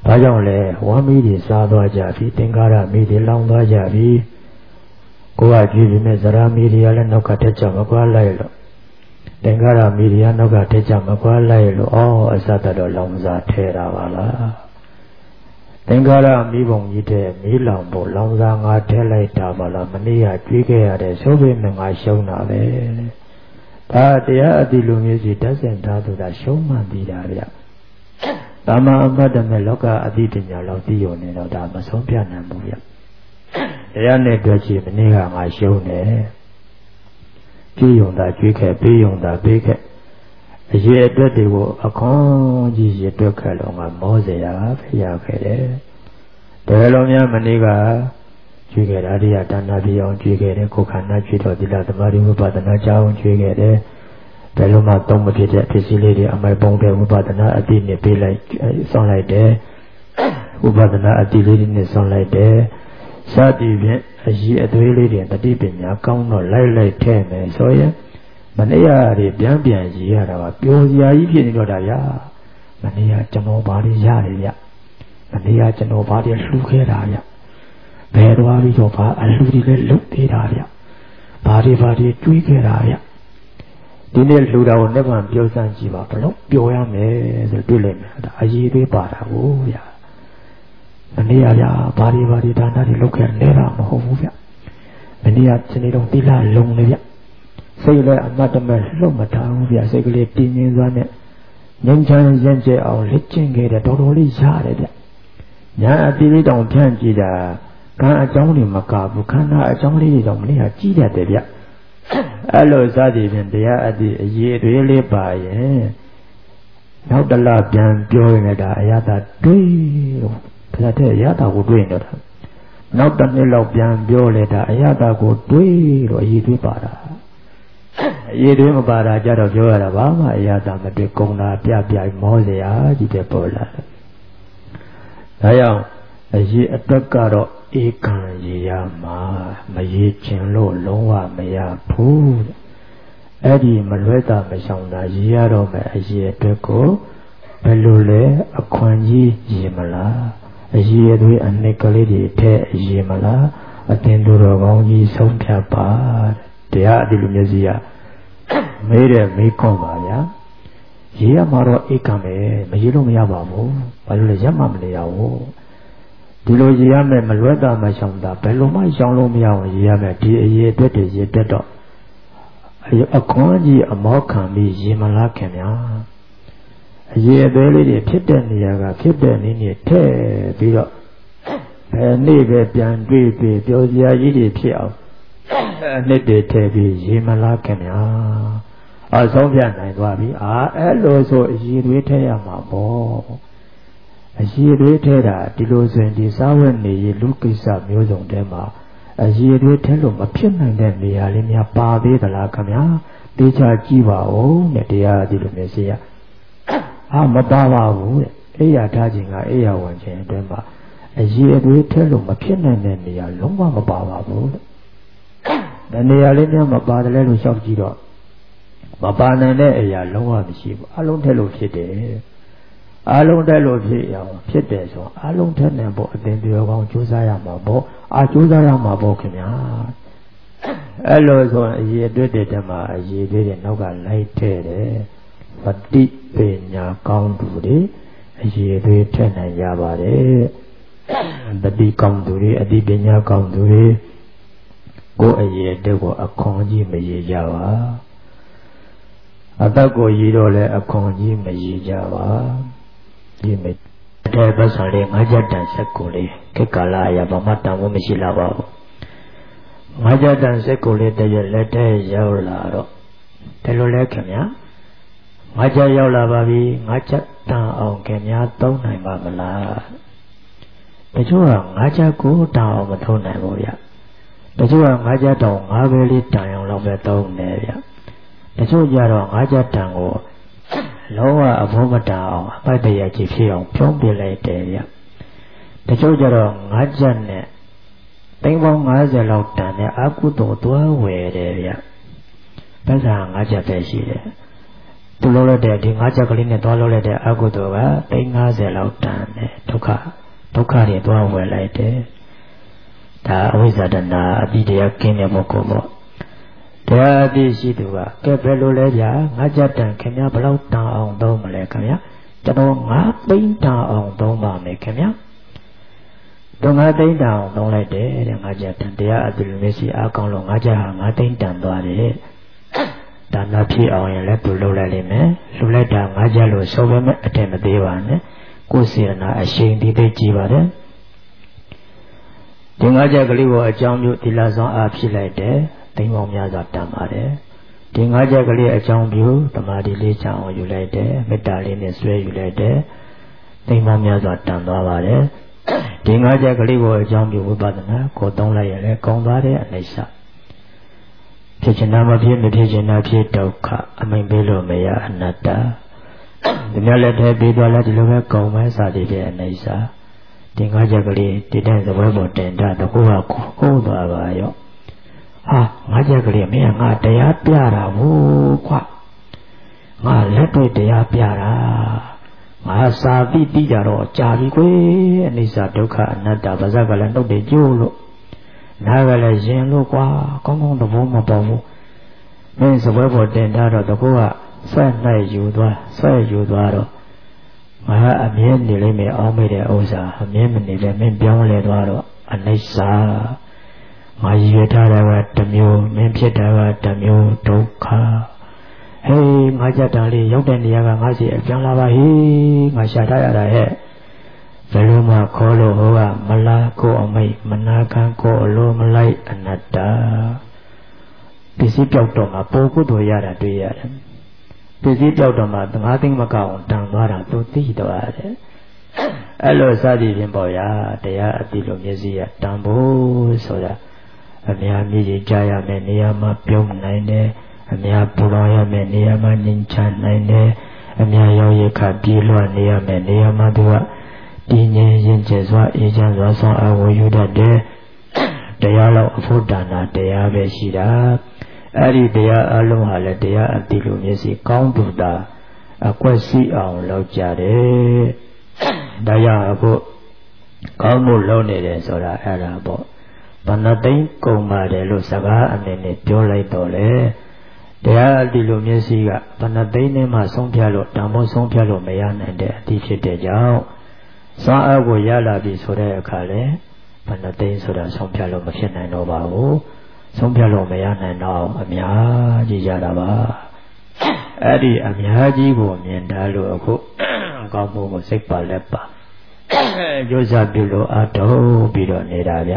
Speaker 1: ဒါကြောင့်လဲဝမ်းမီးတွေစားသွားကြပြီသင်္ကာရမီးတွေလောင်သွားကြပြီကိုယ်ကကြည့်ပြီးနဲ့ဇရာမီးတွေကလည်းနောက်ကထက်ကြမကွာလိုက်လို့သင်္ကာရမီးတွေကနောက်ကထက်ကြမကွာလိုက်လို့အစတတော့လောင်စားထဲတာပါလားသင်္ကာရမီးပုံကြီးတဲ့မီးလောင်ဖို့လောင်စားငါထဲလိုက်တာပါလားမနေ့ကကြွေးခဲ့ရတဲ့ဆိုပေမဲ့ငါရှုံးတာပဲဒါတရားအတိလူမျိုးစီတတ်ဆင်ထားသူကရှုံးမှန်ပြီးတာဗျတာမအမတ်တမဲ့လောကအတိပညာလောက်သိရုံနဲ့တော့ဒါမဆုံးပြနိုင်ဘူးဗျတရားနဲ့တွေ့ချင်မနေ့ကငါရှုံးတယ်ကြည်ယုံတာကြွေးခဲ့ပေးယုံတာပေးခဲ့အရေးအတွက်တွေကိုအခွန်ကြီးရတွက်ခဲ့လို့ငါမောစရာဖျားခဲ့တယ်တယ်လုံးများမနေ့ကကြွေးခဲ့တာတရားတဏ္ဍာပြအောင်ကြွေးခဲ့တယ်ကိုယ်ခန္ဓာကြွေးတော်သီလသမာဓိဝိပဿနာကြောင်းကြွေးခဲ့တယ်ဘယ်လိုမှသုံးမဖြစ်တဲ့ဖြစ်စည်းလေးတွေအမိုက်ပုံတဲ့ဝိပဿနာအတိနဲ့ပေးလိုက်ဆောင်းလိုက်တယ်ဝိပဿနာအတိလေးတွေနဲ့ဆောင်းလိုက်တယ်စသည်ဖြင့်အရေးအသွေးလေးတွေတတိပညာကောင်းတော့လိုက်ထဲ့မယ်ဆိုရင်မနေ့ကတွေပြန်ရေးရတာကပျော်စရာကြီးဖြစ်နေတော့တာဗျာမနေ့ကကျွန်တော်ဘာတွေရတယ်ဗျမနေ့ကကျွန်တော်ဘာတွေလှူခဲ့တာဗျဘယ်သွားပြီးတော့ဘာအလှူတွေလည်းလုပ်သေးတာဗျဘာတွေတွေးခဲ့တာဗျဒီနေ့လှူတာကိုနှစ်မှန်ပြောစမ်းကြည့်ပါဘလို့ပျော်ရမယ်ဆိုတွေ့လိုက်မယ်ဒါအရေးသေးပါတာကိုဗျာမနေ့ကဗျာဘာတွေဒါနတွေလုပ်ခဲ့နေတာမဟုတ်ဘူးဗျမနေ့ကဒီနေ့တော့သီလလုံနေဗျစိတ်လည်းအမတ်တမဲ့လှုပ်မထားဘူးဗျစိတ်ကလေးတည်ငြိမ်စွာနဲ့ငြိမ်းချမ်းရင်ကျဲအောင်လက်ကျင့်ခဲ့တယ်တော်တော်လေးရတယ်ဗျညာအတိလေးတောင်ဖြန့်ကြည့်တာကံအကြောင်းတွေမကဘူးခန္ဓာအကြောင်းလေးတွေတော့မနေ့ကကြီးတတ်တယ်ဗျအဲ့လိုစသည်ဖြင့်တရားအတိအရေးတွေလေးပါရင်နောက်တလပြန်ပြောရင်လည်းဒါအရသာတွေးလို့ခဏတည်းအရသာကိုတွေးနေတာနောက်တစ်နှစ်လောက်ပြန်ပြောလဲဒါအရသာကိုတွေးလို့အရေးတွေးပါတာအရေးတွေးမပါတာကြတော့ပြောရတာဘာမှအရသာမတွေ့ကုံတာပြမောစရာကြီးတဲ့ပေါ်လာတယ်ဒါကြောင့်အရေးအတွက်ကတော့ဧကံရေရမှာမရေချင်လို့လုံးဝမရဘူးအဲ့ဒီမလွဲတာမရှောင်တာရေရတော့မယ်အရေးအတွက်ကိုဘယ်လိုလဲအခွန်ကြီးရေမလားအရေးအသွေးအနှစ်ကလေးတွေထဲအရေးမလားအတင်သူတော်ကောင်းကြီးဆုံးဖြတ်ပါတရားအတိလူမျိုးစီကမေးတယ်မေးခွန်းပါဗျာရေရမှာတော့ဧကံပဲမရေလို့မရပါဘူးဘာလို့လဲရမှမနေရဘူးဒီလိုရေရမယ်မလွဲတာမရှောင်တာဘယ်လိုမှရှောင်လို့မရအောင်ရေရမယ်ဒီအရေးအတွက်တွေရေတက်တော့အခွန်ကြီးအမောခံပြီးရေမလားခင်ဗျာအရေးအသေးလေးတွေဖြစ်တဲ့နေရာကဖြစ်တဲ့နည်းနဲ့ထည့်ပြီးတော့ဘယ်နေ့ပဲပြန်တွေ့ပျော်စရာကြီးတွေဖြစ်အောင်နှစ်တွေထည့်ပြီးရေမလားခင်ဗျာအဆုံးဖြတ်နိုင်သွားပြီအဲ့လိုဆိုအရေးတွေထည့်ရမှာပေါ့အရေးတွေထည့်တာဒီလိုဆိုရင်ဒီစားဝတ်နေရလူကိစ္စမျိုးစုံတဲမှာအရေးတွေထည့်လို့မဖြစ်နိုင်တဲ့နေရာလေးများပါသေးသလားခင်ဗျာတေချာကြည့်ပါဦးနဲ့တရားဒီလိုမျိုးစီရမပါပါဘူးတဲ့အိယာထားခြင်းကအိယာဝင်ခြင်းအတွင်းမှာအရေးအသွေးထက်လို့မဖြစ်နိုင်တဲ့နေရာလုံးဝမပါပါဘူးတဲ့နေရာလေးများမပါတယ်လို့ရှောက်ကြည့်တော့မပါနိုင်တဲ့အရာလုံးဝမရှိဘူးအလုံးထက်လို့ဖြစ်တယ်အလုံးထက်လို့ဖြစ်ရအောင်ဖြစ်တယ်ဆိုအလုံးထက်နိုင်ဖို့အသင်ပြောကောင်းကြိုးစားရမှာပေါ့ကြိုးစားရမှာပေါ့ခင်ဗျာအဲ့လိုဆိုရင်အရေးအတွက်တည်းမှာအရေးတွေနောက်ကလိုက်ထဲတယ်ပฏิပညာကောင်းသူတွေအရေးတွေထက်နိုင်ရပါတယ်ပฏิကောင်းသူတွေအတိပညာကောင်းသူတွေကိုအရေးအတွက်ကိုအခွန်ကြီးမရေကြပါအသက်ကိုရည်တော့လဲအခွန်ကြီးမရေကြပါဒီမဲ့တဲ့ပတ်စံလေးငါးချက်တန်ဆက်ကိုလေးခေတ်ကာလအရာဘာမှတန်ဖို့မရှိလာပါဘူးငါးချက်တန်ဆက်ကိုလေးတရက်လက်ထဲရောက်လာတော့ဒီလိုလဲခင်ဗျာငါးချက်ရောက်လာပါပြီငါးချက်တန်အောင်ခင်ဗျာသုံးနိုင်ပါမလားတချို့ကငါးချက်ကိုတန်အောင်မသုံးနိုင်ဘူးဗျတချို့ကငါးချက်တော့ငါးပဲလေးတန်အောင်လောက်ပဲသုံးနေဗျတချို့ကြတော့ငါးချက်တန်ကိုလုံးဝအဖို့မတန်အောင်အပိုက်တရကြီးဖြစ်အောင်ဖြုံးပြလိုက်တယ်ဗျတချို့ကြတော့ငါးချက်နဲ့သိန်းပေါင်း90လောက်တန်တဲ့အကုသိုလ်သွားဝယ်တယ်ဗျပတ်စံငါးချက်ပဲရှိတယ်သူလုံးလိုက်တဲ့ဒီ၅ချက်ကလေးနဲ့သွားလုံးလိုက်တဲ့အကုသိုလ်က350လောက်တန်တယ်ဒုက္ခတွေသွားဝယ်လိုက်တယ်ဒါအဝိဇ္ဇာတဏအတိတရားကင်းတဲ့ပုဂ္ဂိုလ်ပေါ့တရားအတိရှိသူကကဲဘယ်လိုလဲဗျာ၅ချက်တန်ခင်ဗျာဘယ်လောက်တန်အောင်သုံးမလဲခင်ဗျာကျွန်တော်9သိန်းတန်အောင်သုံးပါမယ်ခင်ဗျာတော့9သိန်းတန်အောင်သုံးလိုက်တယ်တဲ့၅ချက်တန်တရားအတိလူမျိုးစီအကောင်းလို့၅ချက်ဟာ9သိန်းတန်သွားတယ်ဒါနဖြစ်အောင်ရင်လည်းသူလုပ်လိုက်လိမ့်မယ်လှူလိုက်တာ၅ချက်လို့ဆိုပေမဲ့အထင်မသေးပါနဲ့ကိုယ်စေတနာအရှိန်ဒီသိကြည့်ပါတယ်ဒီ၅ချက်ကလေးကိုအကြောင်းပြုသီလဆောင်အားဖြစ်လိုက်တယ်သိမ်းပေါင်းများစွာတန်ပါတယ်ဒီ၅ချက်ကလေးအကြောင်းပြုသမာဓိလေးချအောင်ယူလိုက်တယ်မေတ္တာလေးနဲ့ဆွဲယူလိုက်တယ်သိမ်းပေါင်းများစွာတန်သွားပါတယ်ဒီ၅ချက်ကလေးကိုအကြောင်းပြုဝိပဿနာကိုသုံးလိုက်ရလဲကောင်းသွားတဲ့အနိစ္စဖြစ်ချင်တာမဖြစ်မဖြစ်ချင်တာဖြစ်ဒုက္ခအမိန်ပေးလို့မရအနတ္တဒီများလက်ထဲပြီးသွားလဲဒီလိုပဲကောင်းမဲစာတည်တဲ့အနိစ္စဒီ၅ချက်ကလေးဒီတိုင်းသဘောပေါ်တင်တာတကူကကိုးသွားပါရောဟာ၅ချက်ကလေးမင်းငါတရားပြတာဘူးကွာငါလက်တွေ့တရားပြတာငါစာပြီးကြတော့ကြာပြီကွယ်အနိစ္စဒုက္ခအနတ္တပါဇက်ကလည်းနှုတ်တယ်ကျိုးလို့နားကလည်းရင်လို့ကွာကောင်းကောင်းသဘောမပေါက်ဘူးမင်းစပွဲပေါ်တင်တာတော့တကူကဆက်နိုင်ယူသွားတော့ငါအမြဲနေလိမ့်မယ်အောင်းမိတဲ့ဥစ္စာအမြဲမနေပဲမင်းပြောင်းလဲသွားတော့အနိစ္စငါရည်ထားတာကတစ်မျိုးမင်းဖြစ်တာကတစ်မျိုးဒုက္ခဟေးငါကြက်တန်လေးရောက်တဲ့နေရာကငါစီအပြန်လာပါဟေးငါရှာထားရတာဟဲ့ဘယ်လိုမှခေါ်လို့ဟောကမလားကိုအမိတ်မနာခံကိုအလိုမလိုက်အနတ္တပစ္စည်းပြောက်တော့မှပိုကုသိုလ်ရတာတွေ့ရတယ်ပစ္စည်းပြောက်တော့မှ5သိန်းမကောက်အောင်တန်သွားတာသူသိသွားတယ်အဲ့လိုစသည်ဖြင့်ပေါ့ဗျာတရားအတိလိုမျက်စိရတန်ဖို့ဆိုတာအများမြည်ကြကြရမယ်နေရာမှာပြုံးနိုင်တယ်အများပူလောင်ရမယ်နေရာမှာငြိမ်ချနိုင်တယ်အများရောက်ရခပြေးလွှတ်နေရမယ်နေရာမှာသူကတည်ငြိမ်ရင်ကျစွာအေးချမ်းစွာဆောင်အဝယူတတ်တယ်တရားလောက်အဖို့ဒါနာတရားပဲရှိတာအဲ့ဒီတရားအလုံးဟာလည်းတရားအတိလိုမျက်စိကောင်းတူတာအကွက်စီအောင်လောက်ကြတယ်ဒါကြောင့်အခုကောင်းမှုလုံးနေတယ်ဆိုတာအဲ့ဒါပေါ့ဘဏ္ဍသိန်းကုန်ပါတယ်လို့စကားအနေနဲ့ပြောလိုက်တော့လေတရားအတိလိုမျက်စိကဘဏ္ဍသိန်းနဲ့မှဆုံးဖြတ်လို့တန်ဖိုးဆုံးဖြတ်လို့မရနိုင်တဲ့အတိဖြစ်တဲ့ကြောင့်စွမ်းအားကိုရလာပြီဆိုတဲ့အခါလေဘဏ္ဍသိန်းဆိုတာဆုံးဖြတ်လို့မဖြစ်နိုင်တော့ပါဘူးဆုံးဖြတ်လို့မရနိုင်တော့အများကြီးရတာပါအဲ့ဒီအများကြီးကိုမြင်တာလို့အခုကောင်းမှုကိုစိတ်ပါလက်ပါကြိုးစားပြုလို့အထောက်ပြီးတော့နေတာဗျ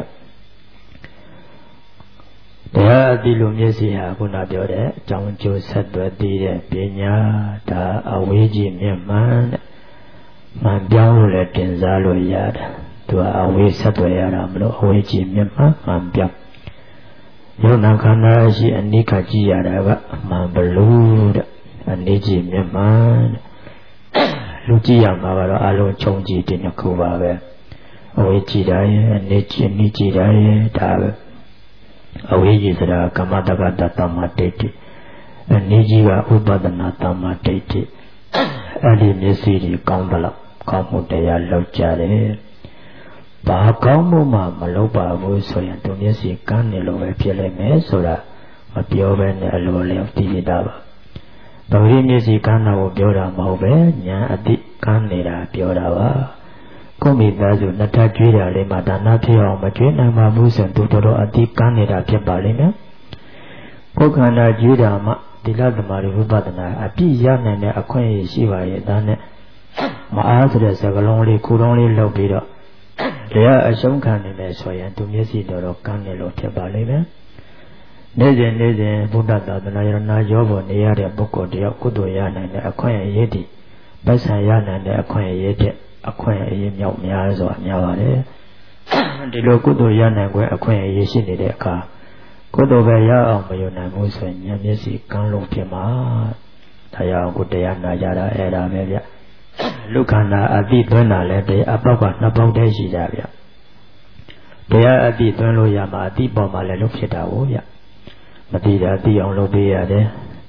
Speaker 1: တရားအတိလိုမျက်စိဟာခုနပြောတဲ့အကြောင်းကျိုးဆက်သွယ်တည်တဲ့ပညာဒါအဝေးကြီးမြတ်မှန်တဲ့မှန်ပြောင်းလို့လည်းတင်စားလို့ရတယ်သူကအဝေးဆက်သွယ်ရတာမလို့အဝေးကြီးမြတ်မှန်ပြောင်းယုံနာခန္ဓာရှိအနိခကြည့်ရတာကအမှန်ဘလို့တဲ့အနိကြီးမြတ်မှန်လူကြည့်ရမှာကတော့အလုံးချုံကြည့်တဲ့နှစ်ခုပါပဲအဝေးကြည့်တာရဲ့အနိကြီးနိကြည့်တာရဲ့ဒါပဲအဝေးကြီးဆိုတာကမ္မတက္ကတသမ္မာဒိဋ္ဌိအနိကြီးကဥပဒနာသမ္မာဒိဋ္ဌိအဲ့ဒီမျက်စိတွေကောင်းသလောက်ကောင်းမှုတရားလောက်ကြတယ်ဘာကောင်းမှုမှမလုပ်ပါဘူးဆိုရင်သူမျက်စိကန်းနေလို့ပဲဖြစ်လိမ့်မယ်ဆိုတာမပြောဘဲနဲ့အလိုလျောက်သိရတာပါဗုဒ္ဓမျက်စိကန်းတာကိုပြောတာမဟုတ်ပဲဉာဏ်အတိကန်းနေတာပြောတာပါကိုမိသားစုနှစ်ထပ်ကျွေးတာလေးမှဒါနဖြစ်အောင်မကျွေးနိုင်ပါဘူးဆိုရင်သူတော်အတိကန်းနေတာဖြစ်ပါလိမ့်မယ်ကိုယ်ခန္ဓာကျွေးတာမှဒီလသမารိဝိပဿနာအပြည့်ရနိုင်တဲ့အခွင့်အရေးရှိပါရဲ့ဒါနဲ့မအားဆိုတဲ့စကလုံးလေးကိုယ်လုံးလေးလုပ်ပြီးတော့တရားအရှုံးခံနေမယ်ဆိုရင်သူမျက်စိတော်ကန်းနေလို့ဖြစ်ပါလိမ့်မယ်နေ့စဉ်ဘုဒ္ဓသာသနာရဏရောပေါ်နေရတဲ့ပုဂ္ဂိုလ်တယောက်ကုသိုလ်ရနိုင်တဲ့အခွင့်အရေးတည်ပတ်စံရနိုင်တဲ့အခွင့်အရေးတဲ့အခွင့်အရေးမြောက်များစွာများပါတယ်ဒီလိုကုသိုလ်ရနိုင်ခွင့်အခွင့်အရေးရှိနေတဲ့အခါကုသိုလ်ပဲရအောင်မယူနိုင်ဘူးဆိုရင်ဉာဏ်မျက်စိကန်းလို့ဖြစ်မှာဒါရအောင်ကိုတရားနာကြတာအဲ့ဒါပဲဗျလူခန္ဓာအတိသွင်းတာလည်းတရားအပေါက်ကနှစ်ပေါက်တည်းရှိကြဗျတရားအတိသွင်းလို့ရမှာအတိပေါ်မှာလည်းလုပ်ဖြစ်တာကိုဗျမတိတာသိအောင်လုပ်ပေးရတယ်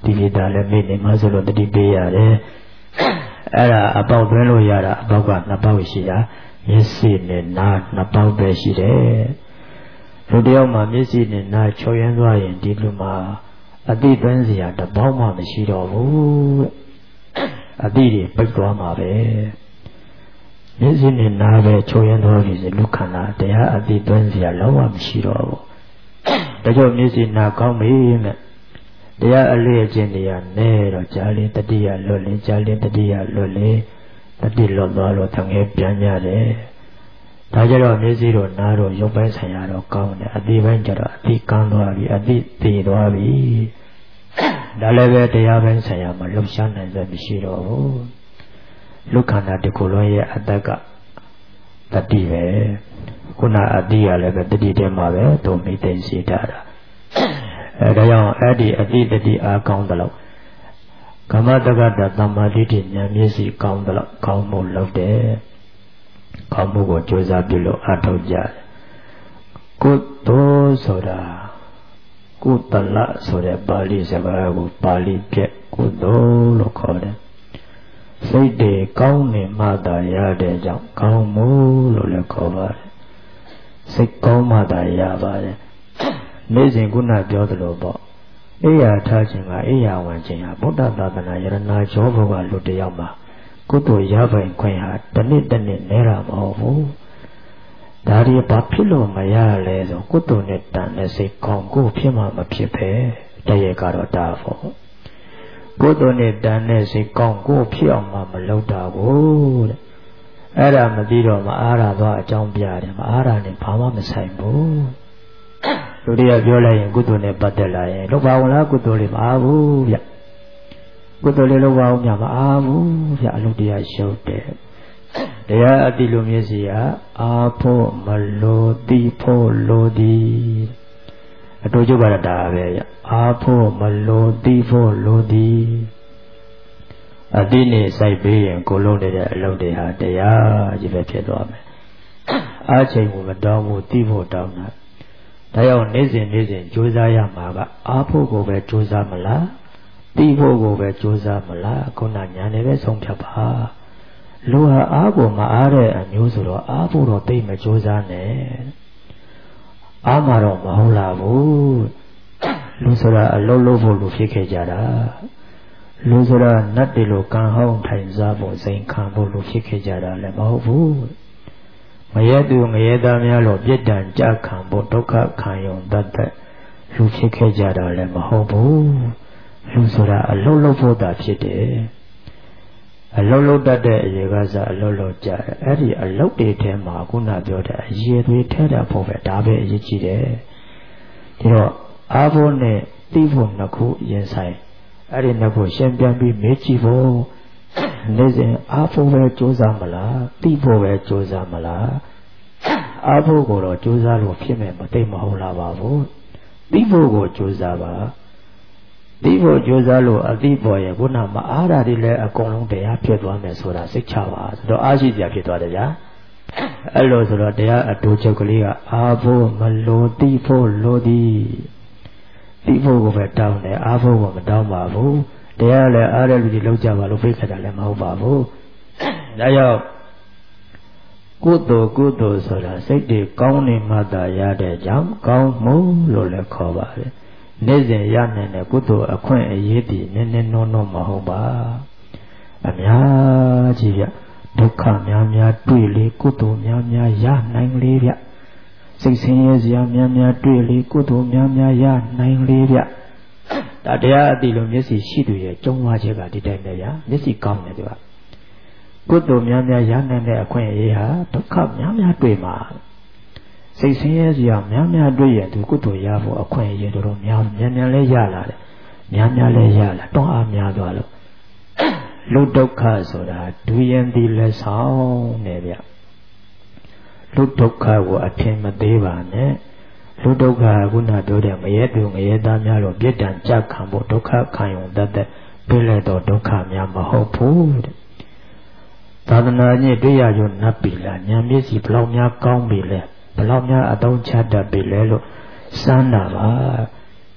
Speaker 1: ဒီပြတာလည်းမိနေမှဆိုလို့တတိပေးရတယ်အဲ့ဒါအပေါက်သွင်းလို့ရတာအပေါက်ကနှစ်ပေါက်ရှိတာမျက်စိနဲ့နားနှစ်ပေါက်ပဲရှိတယ်လူတယောက်မှာမျက်စိနဲ့နားချော်ရမ်းသွားရင်ဒီလူမှာအတိသွင်းစရာတစ်ပေါက်မှမရှိတော့ဘူးအတိတွေပိတ်သွားမှာပဲမျက်စိနဲ့နားပဲချော်ရမ်းသွားပြီဆိုလူခန္ဓာတရားအတိသွင်းစရာလုံးဝမရှိတော့ဘူးဒါကြောင့်မျက်စိနားကောင်းပြီမဲ့တရားအလေးအကျင့်တရားနဲ့တော့ကြာလင်းတတိယလွတ်လင်းကြာလင်းတတိယလွတ်လင်းတတိလွတ်သွားလို့သံဃာပြန်ကြတယ်ဒါကြတော့မျက်စိတော့နားတော့ရုပ်ပိုင်းဆိုင်ရာတော့ကောင်းတယ်အတိပိုင်းကျတော့အတိကန်းသွားပြီအတိသိသွားပြီဒါလည်းပဲတရားပိုင်းဆိုင်ရာမှာလှုပ်ရှားနိုင်စက်မရှိတော့ဘူးလူခန္ဓာတစ်ခုလုံးရဲ့အတ္တကတတိပဲခုနအတိရလည်းပဲတတိတဲမှာပဲသူမိသိစေတာဒါကြောင့်အဲ့ဒီအတိတတိအားကောင်းတယ်လို့ကမ္မတက္ကတသမ္မာဒိဋ္ဌိဉာဏ်မျက်စိကောင်းတယ်လို့ကောင်းမှုလုပ်တယ်ကောင်းမှုကိုကြိုးစားပြုလို့အထောက်ကြတယ်ကုသိုလ်ဆိုတာကုသလဆိုတဲ့ပါဠိစကားကိုပါဠိပြက်ကုသိုလ်လို့ခေါ်တယ်စိတ်တွေကောင်းနေမှသာရတဲ့ကြောင့်ကောင်းမှုလို့လည်းခေါ်ပါတယ်စိတ်ကောင်းမှသာရပါတယ်နေ့စဉ်ခုနပြောသလိုပေါ့အိယာထားခြင်းကအိယာဝင်ခြင်းဟာဗုဒ္ဓသာသနာယရဏကျောဘုကလူတယောက်မှာကုသိုလ်ရပိုင်ခွင့်ဟာတစ်နှစ်နေတာမဟုတ်ဘူးဒါဒီဘာဖြစ်လို့မရလဲဆိုကုသိုလ်နဲ့တန်တဲ့စိတ်ကောင်းကိုဖြစ်မှမဖြစ်ပဲတရေကတော့ဒါပေါ့ကုသိုလ်နဲ့တန်တဲ့စိတ်ကောင်းကိုဖြစ်အောင်မှမလုပ်တာဘူးတဲ့အဲ့ဒါမသိတော့မအားရသွားအကြောင်းပြတယ်မအားရနဲ့ဘာမှမဆိုင်ဘူးလူတွေကပြောလိုက်ရင်ကုသိုလ်နဲ့ပတ်သက်လာရင်လုပ်ပါအောင်လားကုသိုလ်လေးမအားဘူးဗျကုသိုလ်လေးလုပ်ပါအောင်ညမအားဘူးဗျအလုပ်တရားရှုပ်တယ်တရားအတိလိုမျက်စိကအားဖို့မလိုတိဖို့လိုသည်အတူကျုပ်ကတော့ဒါပဲဗျအားဖို့မလိုတိဖို့လိုသည်အတိနဲ့စိုက်ပေးရင်ကိုလုံးနေတဲ့အလုပ်တွေဟာတရားကြီးပဲဖြစ်သွားမယ်အားချိန်ကိုမတောင်းဘူးတိဖို့တောင်းတာဒါကြောင့်နေ့စဉ်ကြိုးစားရမှာကအားဖို့ကိုပဲကြိုးစားမလားတိဖို့ကိုပဲကြိုးစားမလားခုနညာနေပဲဆုံးဖြတ်ပါလူဟာအားကိုမအားတဲ့အမျိုးဆိုတော့အားဖို့တော့သိမကြိုးစားနဲ့အားမှာတော့မဟုတ်လားဘူးလူဆိုတာအလုံးလုံးဖို့လူဖြစ်ခဲ့ကြတာလူဆိုတာနတ်တွေလိုကံဟောင်းထိုင်စားဖို့စိန်ခံဖို့လူဖြစ်ခဲ့ကြတာလည်းမဟုတ်ဘူးမရဲသူငရဲသားများလို့ပြစ်ဒဏ်ကြခံဖို့ဒုက္ခခံရုံတတ်တဲ့လူဖြစ်ခဲ့ကြတာလည်းမဟုတ်ဘူးလူဆိုတာအလုံးလုံးဖို့တာဖြစ်တယ်အလုံးလုံးတတ်တဲ့အရေကစားအလုံးလုံးကြတယ်အဲ့ဒီအလုံးတွေထဲမှာခုနပြောတဲ့အရေတွေထဲတာဖို့ပဲဒါပဲအရေးကြီးတယ်ဒီတော့အားဖို့နဲ့တိဖို့နှစ်ခုရင်ဆိုင်အဲ့ဒီနှစ်ခုရှင်းပြပြီးမေးကြည့်ဖို့နေ့စဉ်အားဖို့ပဲကြိုးစားမလားတိဖို့ပဲကြိုးစားမလားအားဖို့ကိုတော့ကြိုးစားလို့ဖြစ်မယ်မသိမဟုတ်လားပါဘူးတိဖို့ကိုကြိုးစားပါတိဖို့ကြိုးစားလို့အတိပေါ်ရဲ့ခုနမအားတာတွေလည်းအကုန်လုံးတရားဖြစ်သွားမယ်ဆိုတာစိတ်ချပါဆိုတော့အားရှိစရာဖြစ်သွားတယ်ဗျာအဲ့လိုဆိုတော့တရားအတူချုပ်ကလေးကအားဖို့မလိုတိဖို့လိုသည်တိဖို့ကိုပဲတောင်းတယ်အားဖို့ကိုမတောင်းပါဘူးတရားလည်းအားတဲ့လူတွေလောက်ကြပါလို့ဖိတ်ခတ်တာလည်းမဟုတ်ပါဘူးဒါကြောင့်ကုသိုလ်ဆိုတာစိတ်တွေကောင်းနေမှသာရတဲ့ကြောင့်ကောင်းမှုလို့လည်းခေါ်ပါတယ်နေ့စဉ်ရနိုင်တဲ့ကုသိုလ်အခွင့်အရေးတွေနည်းနည်းနောနောမဟုတ်ပါအများကြီးဗျဒုက္ခများတွေ့လေကုသိုလ်များရနိုင်လေဗျစိတ်ဆင်းရဲစရာများတွေ့လေကုသိုလ်များရနိုင်လေဗျဒါတရားအတိလိုမျက်စိရှိသူရဲ့ကြုံဝါချက်ကဒီတိုင်းပဲဗျာမျက်စိကောင်းတယ်သူကကုသိုလ်များရနိုင်တဲ့အခွင့်အရေးဟာဒုက္ခများတွေ့မှာစိတ်ဆင်းရဲစရာများတွေ့ရင်သူကုသိုလ်ရဖို့အခွင့်အရေးတို့များလည်းရလာတယ်များလည်းရလာတောင်းအားများသွားလို့လူဒုက္ခဆိုတာဒုယံတိလက်ဆောင်နဲ့ဗျလူဒုက္ခကိုအထင်မသေးပါနဲ့လူဒုက္ခခုနပြောတဲ့မရဲသူငရဲသားများလို့ပြစ်ဒဏ်ကြခံဖို့ဒုက္ခခံရုံတတ်တဲ့ပြည့်လဲတော့ဒုက္ခများမဟုတ်ဘူးတဲ့သာသနာ့ညတွေ့ရရုံနတ်ပြီလားဉာဏ်မျက်စိဘလောက်များကောင်းပြီလဲဘလောက်များအသုံးချတတ်ပြီလဲလို့စမ်းတာပါ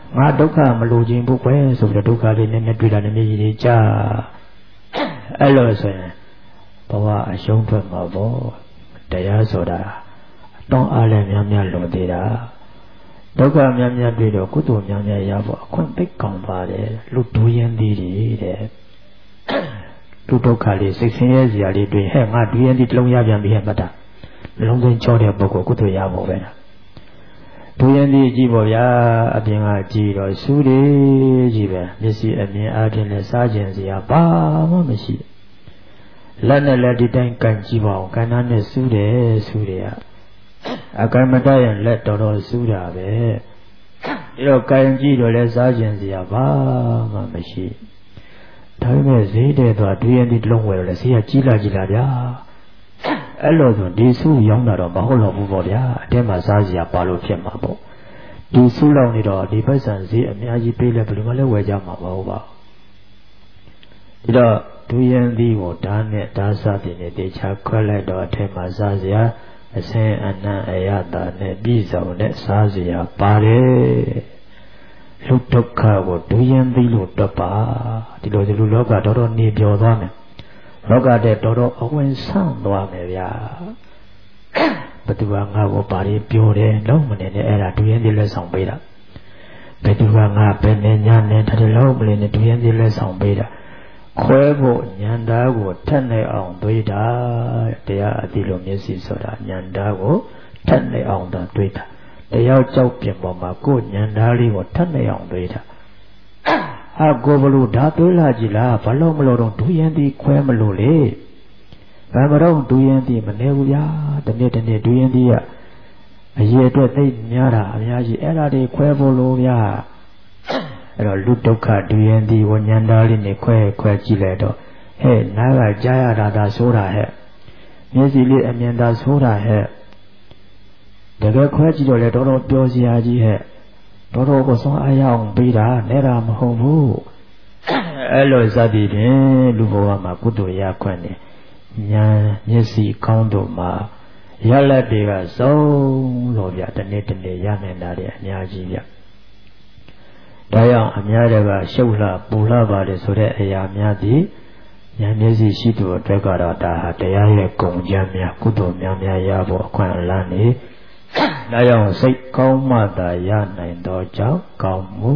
Speaker 1: ငါဒုက္ခမလိုချင်ဘူးကွယ်ဆိုပြီးဒုက္ခလေးနဲ့တွေ့တာနဲ့မျက်ရည်တွေကျအဲ့လိုဆိုရင်ဘဝအရှုံးထွက်မှာပေါ့တရားဆိုတာတောင်းအားလည်းများများလွန်သေးတာဒုက္ခများများတွေ့တော့ကုသိုလ်များများရဖို့အခွင့်သိကောင်းပါတယ်လူဒူးရင်သည်တဲ့လူဒုက္ခလေးစိတ်ဆင်းရဲစရာလေးတွေ့ဟဲ့ငါဒူးရင်သည်တလုံးရပြန်ပြီဟဲ့မှတ်တာလုံးစုံချောတဲ့ပုဂ္ဂိုလ်ကုသိုလ်ရဖို့ပဲဒူးရင်သည်ကြည့်ပေါ့ဗျာအပြင်ကကြည့်တော့စူးတယ်ကြီးပဲမျက်စိအမြင်အားဖြင့်လည်းစားခြင်းစရာဘာမှမရှိလက်နဲ့လက်ဒီတိုင်းကန်ကြည့်ပါဦးကန္နာနဲ့စူးတယ်စူးတယ်အကံမတရင်လက်တော်တော်စူးတာပဲဒီတော့ကန်ကြည့်တော့လည်းစားခြင်းစရာဘာမှမရှိဒါပေမဲ့ဈေးတဲ့သွားဒူးရင်သည်တလုံးဝယ်တော့လည်းဈေးကကြီးလာဗျာအဲ့လိုဆိုဒီစုရောင်းတာတော့မဟုတ်တော့ဘူးပေါ့ဗျာအတဲမှာစားစရာပါလို့ဖြစ်မှာပေါ့ဒီစုလောက်နေတော့ဒီဘက်ဆန်ဈေးအများကြီးပေးလဲဘယ်လိုမှလည်းဝယ်ကြမှာမဟုတ်ပါဘူးဒီတော့ဒူးရင်သည်ကိုဓာတ်နဲ့ဓာတ်စားတဲ့နဲ့တေချာခွဲလိုက်တော့အထဲမှာစားစရာအစင်းအနံ့အယတာနဲ့ပြည်စုံနဲ့စားစရာပါတယ်လူဒုက္ခကိုဒူးရင်သည်လို့တွက်ပါဒီလိုလူလောကတော်တော်နေပြောသွားမယ်လောကတဲ့တော်တော်အဝင်ဆန့်သွားမယ်ဗျာဘသူကငါ့ကိုပါရီပြောတယ်လုံးမနေနဲ့အဲ့ဒါဒူးရင်သည်လက်ဆောင်ပေးတာဘသူကငါပဲနေညာနဲ့တည်းလုံးမနေနဲ့ဒူးရင်သည်လက်ဆောင်ပေးတာခွဲဖို့ဉာဏ်သားကိုထက်နေအောင်တွေးတာတရားအတိလိုမျက်စိဆိုတာဉာဏ်သားကိုထက်နေအောင်သာတွေးတာတရားကြောက်ပြင်ပေါ်မှာကိုယ်ဉာဏ်သားလေးကိုထက်နေအောင်တွေးတာဟာကိုဘလို့ဓာတွေးလာကြည်လားဘာလို့မလို့တော့ဒူးရင်သည်ခွဲမလို့လေဘာမတော့ဒူးရင်သည်မနေဘူးဗျာတနေ့ဒူးရင်သည်ကအရေအတွက်သိများတာအများကြီးအဲ့ဒါတွေခွဲဖို့လို့ဗျာအဲ့တော့လူဒုက္ခဒူးရင်သည်ဝဉ္ဉန္တာလေးနဲ့ခွဲကြည့်လိုက်တော့ဟဲ့နားကကြားရတာသာဆိုးတာဟဲ့မျက်စိလေးအမြင်သာဆိုးတာဟဲ့တကယ်ခွဲကြည့်တော့လေတော်တော်ပျော်စရာကြီးဟဲ့တော်တော်ကိုစွမ်းအားရအောင်ပေးတာနဲ့တာမဟုတ်ဘူးအဲ့လိုစသည်ဖြင့်လူဘဝမှာကုသိုလ်ရခွင့်နဲ့ဉာဏ်မျက်စိကောင်းတို့မှာရလက်တွေကစုံလို့ဗျတနေ့ရနိုင်တာတွေအများကြီးဗျဒါကြောင့်အများတွေကရှုပ်လှပူလှပါတယ်ဆိုတဲ့အရာများသည်ဉာဏ်မျက်စိရှိသူအတွက်ကတော့ဒါဟာတရားရဲ့ဂုဏ်ကြမ်းများကုသိုလ်များရဖို့အခွင့်အလမ်းနေဒါကြောင့်စိတ်ကောင်းမှသာရနိုင်သောကြောင့်ကောင်းမှု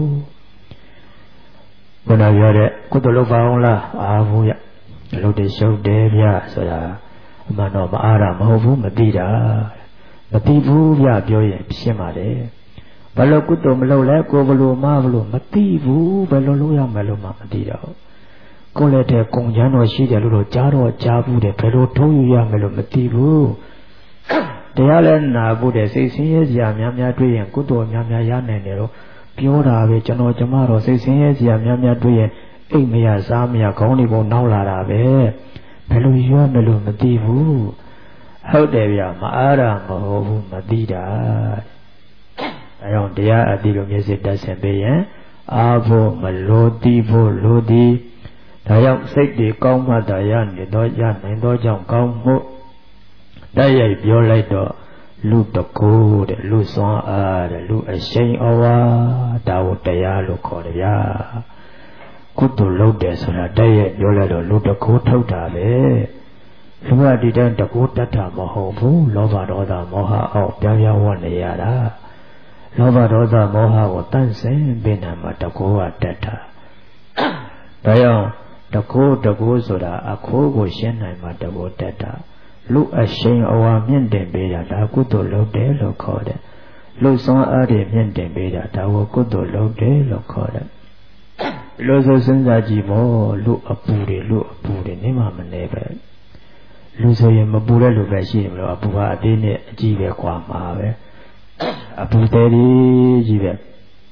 Speaker 1: ဘုရားပြောတဲ့ကုသိုလ်လုပ်ပါအောင်လားအားဘူးရလုပ်တယ်ရှုပ်တယ်ဗျဆိုတာအမှန်တော့မအားတာမဟုတ်ဘူးမသိတာမသိဘူးဗျပြောရင်ရှင်းပါတယ်ဘယ်လိုကုသိုလ်မလုပ်လဲကိုဘလို့မဘလို့မသိဘူးဘယ်လိုလုပ်ရမလို့မှမသိတော့ကိုလည်းတဲ့ကုံချမ်းတော်ရှိတယ်လို့ကြားတော့ကြားဘူးတယ်ဘယ်လိုထုံးယူရမလို့မသိဘူးတရားလည်းနာဖို့တဲ့စိတ်ဆင်းရဲစရာများတွေ့ရင်ကုသိုလ်များရနိုင်တယ်လို့ပြောတာပဲကျွန်တော်ကျမတော့စိတ်ဆင်းရဲစရာများတွေ့ရင်အိတ်မရစားမရခေါင်းတွေပုံနောက်လာတာပဲဘယ်လိုရွရမလို့မသိဘူးဟုတ်တယ်ဗျမအားတာမဟုတ်ဘူးမသိတာအဲကြောင့်တရားအတိလိုမျက်စိတက်ဆင်ပေးရင်အားဖို့မလိုသိဖို့လိုသည်ဒါကြောင့်စိတ်တွေကောင်းမှသာရနိုင်သောကြောင့်ကောင်းမှုတိုက်ရိုက်ပြောလိုက်တော့လူတကူတဲ့လူစွမ်းအားတဲ့လူအရှိန်အဝါဒါကိုတရားလို့ခေါ်တယ်ဗျာကုသိုလ်လုပ်တယ်ဆိုတာတိုက်ရိုက်ပြောလိုက်တော့လူတကူထုတ်တာပဲလူကဒီတိုင်းတကူတတ်တာမဟုတ်ဘူးလောဘဒေါသမောဟအောက်ပြောင်းဝနေရတာလောဘဒေါသမောဟကိုတန့်စင်ပေးနိုင်မှာတကူကတတ်တာဒါကြောင့်တကူဆိုတာအခိုးကိုရှင်းနိုင်မှာတကူတတ်တာလူအရှိန်အဝါမြင့်တင်ပေးတာဒါကုသိုလ်လုပ်တယ်လို့ခေါ်တယ်လူစွမ်းအားတွေမြင့်တင်ပေးတာဒါကိုကုသိုလ်လုပ်တယ်လို့ခေါ်တယ်လူဆိုစဉ်းစားကြည့်ပေါ့လူအပူတွေနေမှမနေပဲလူဆိုရင်မပူတဲ့လူပဲရှိတယ်မလို့အပူကအသေးနဲ့အကြီးပဲကွာမှာပဲအပူတဲကြီးပဲ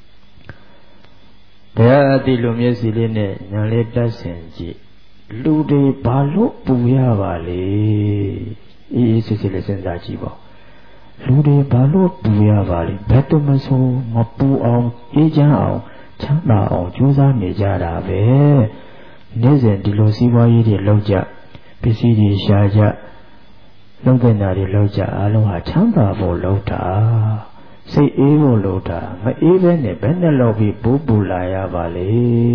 Speaker 1: တရားအတိလူမျက်စိလေးနဲ့ညာလေးတက်ဆင်ကြည့်လူတွေဘာလို့ပူရပါလဲအေးစစ်စစ်လေးစဉ်းစားကြည့်ပါလူတွေဘာလို့ပူရပါလဲဘယ်တော့မှဆိုမပူအောင်အေးချမ်းအောင်ချမ်းသာအောင်ကြိုးစားနေကြတာပဲနေ့စဉ်ဒီလိုစီးပွားရေးတွေလုပ်ကြပစ္စည်းတွေရှာကြလုပ်တဲ့နာတွေလုပ်ကြအားလုံးဟာချမ်းသာဖို့လုပ်တာစိတ်အေးဖို့လို့တာမအေးပဲနဲ့ဘယ်နဲ့လောက်ပြီးပူပူလာရပါလေ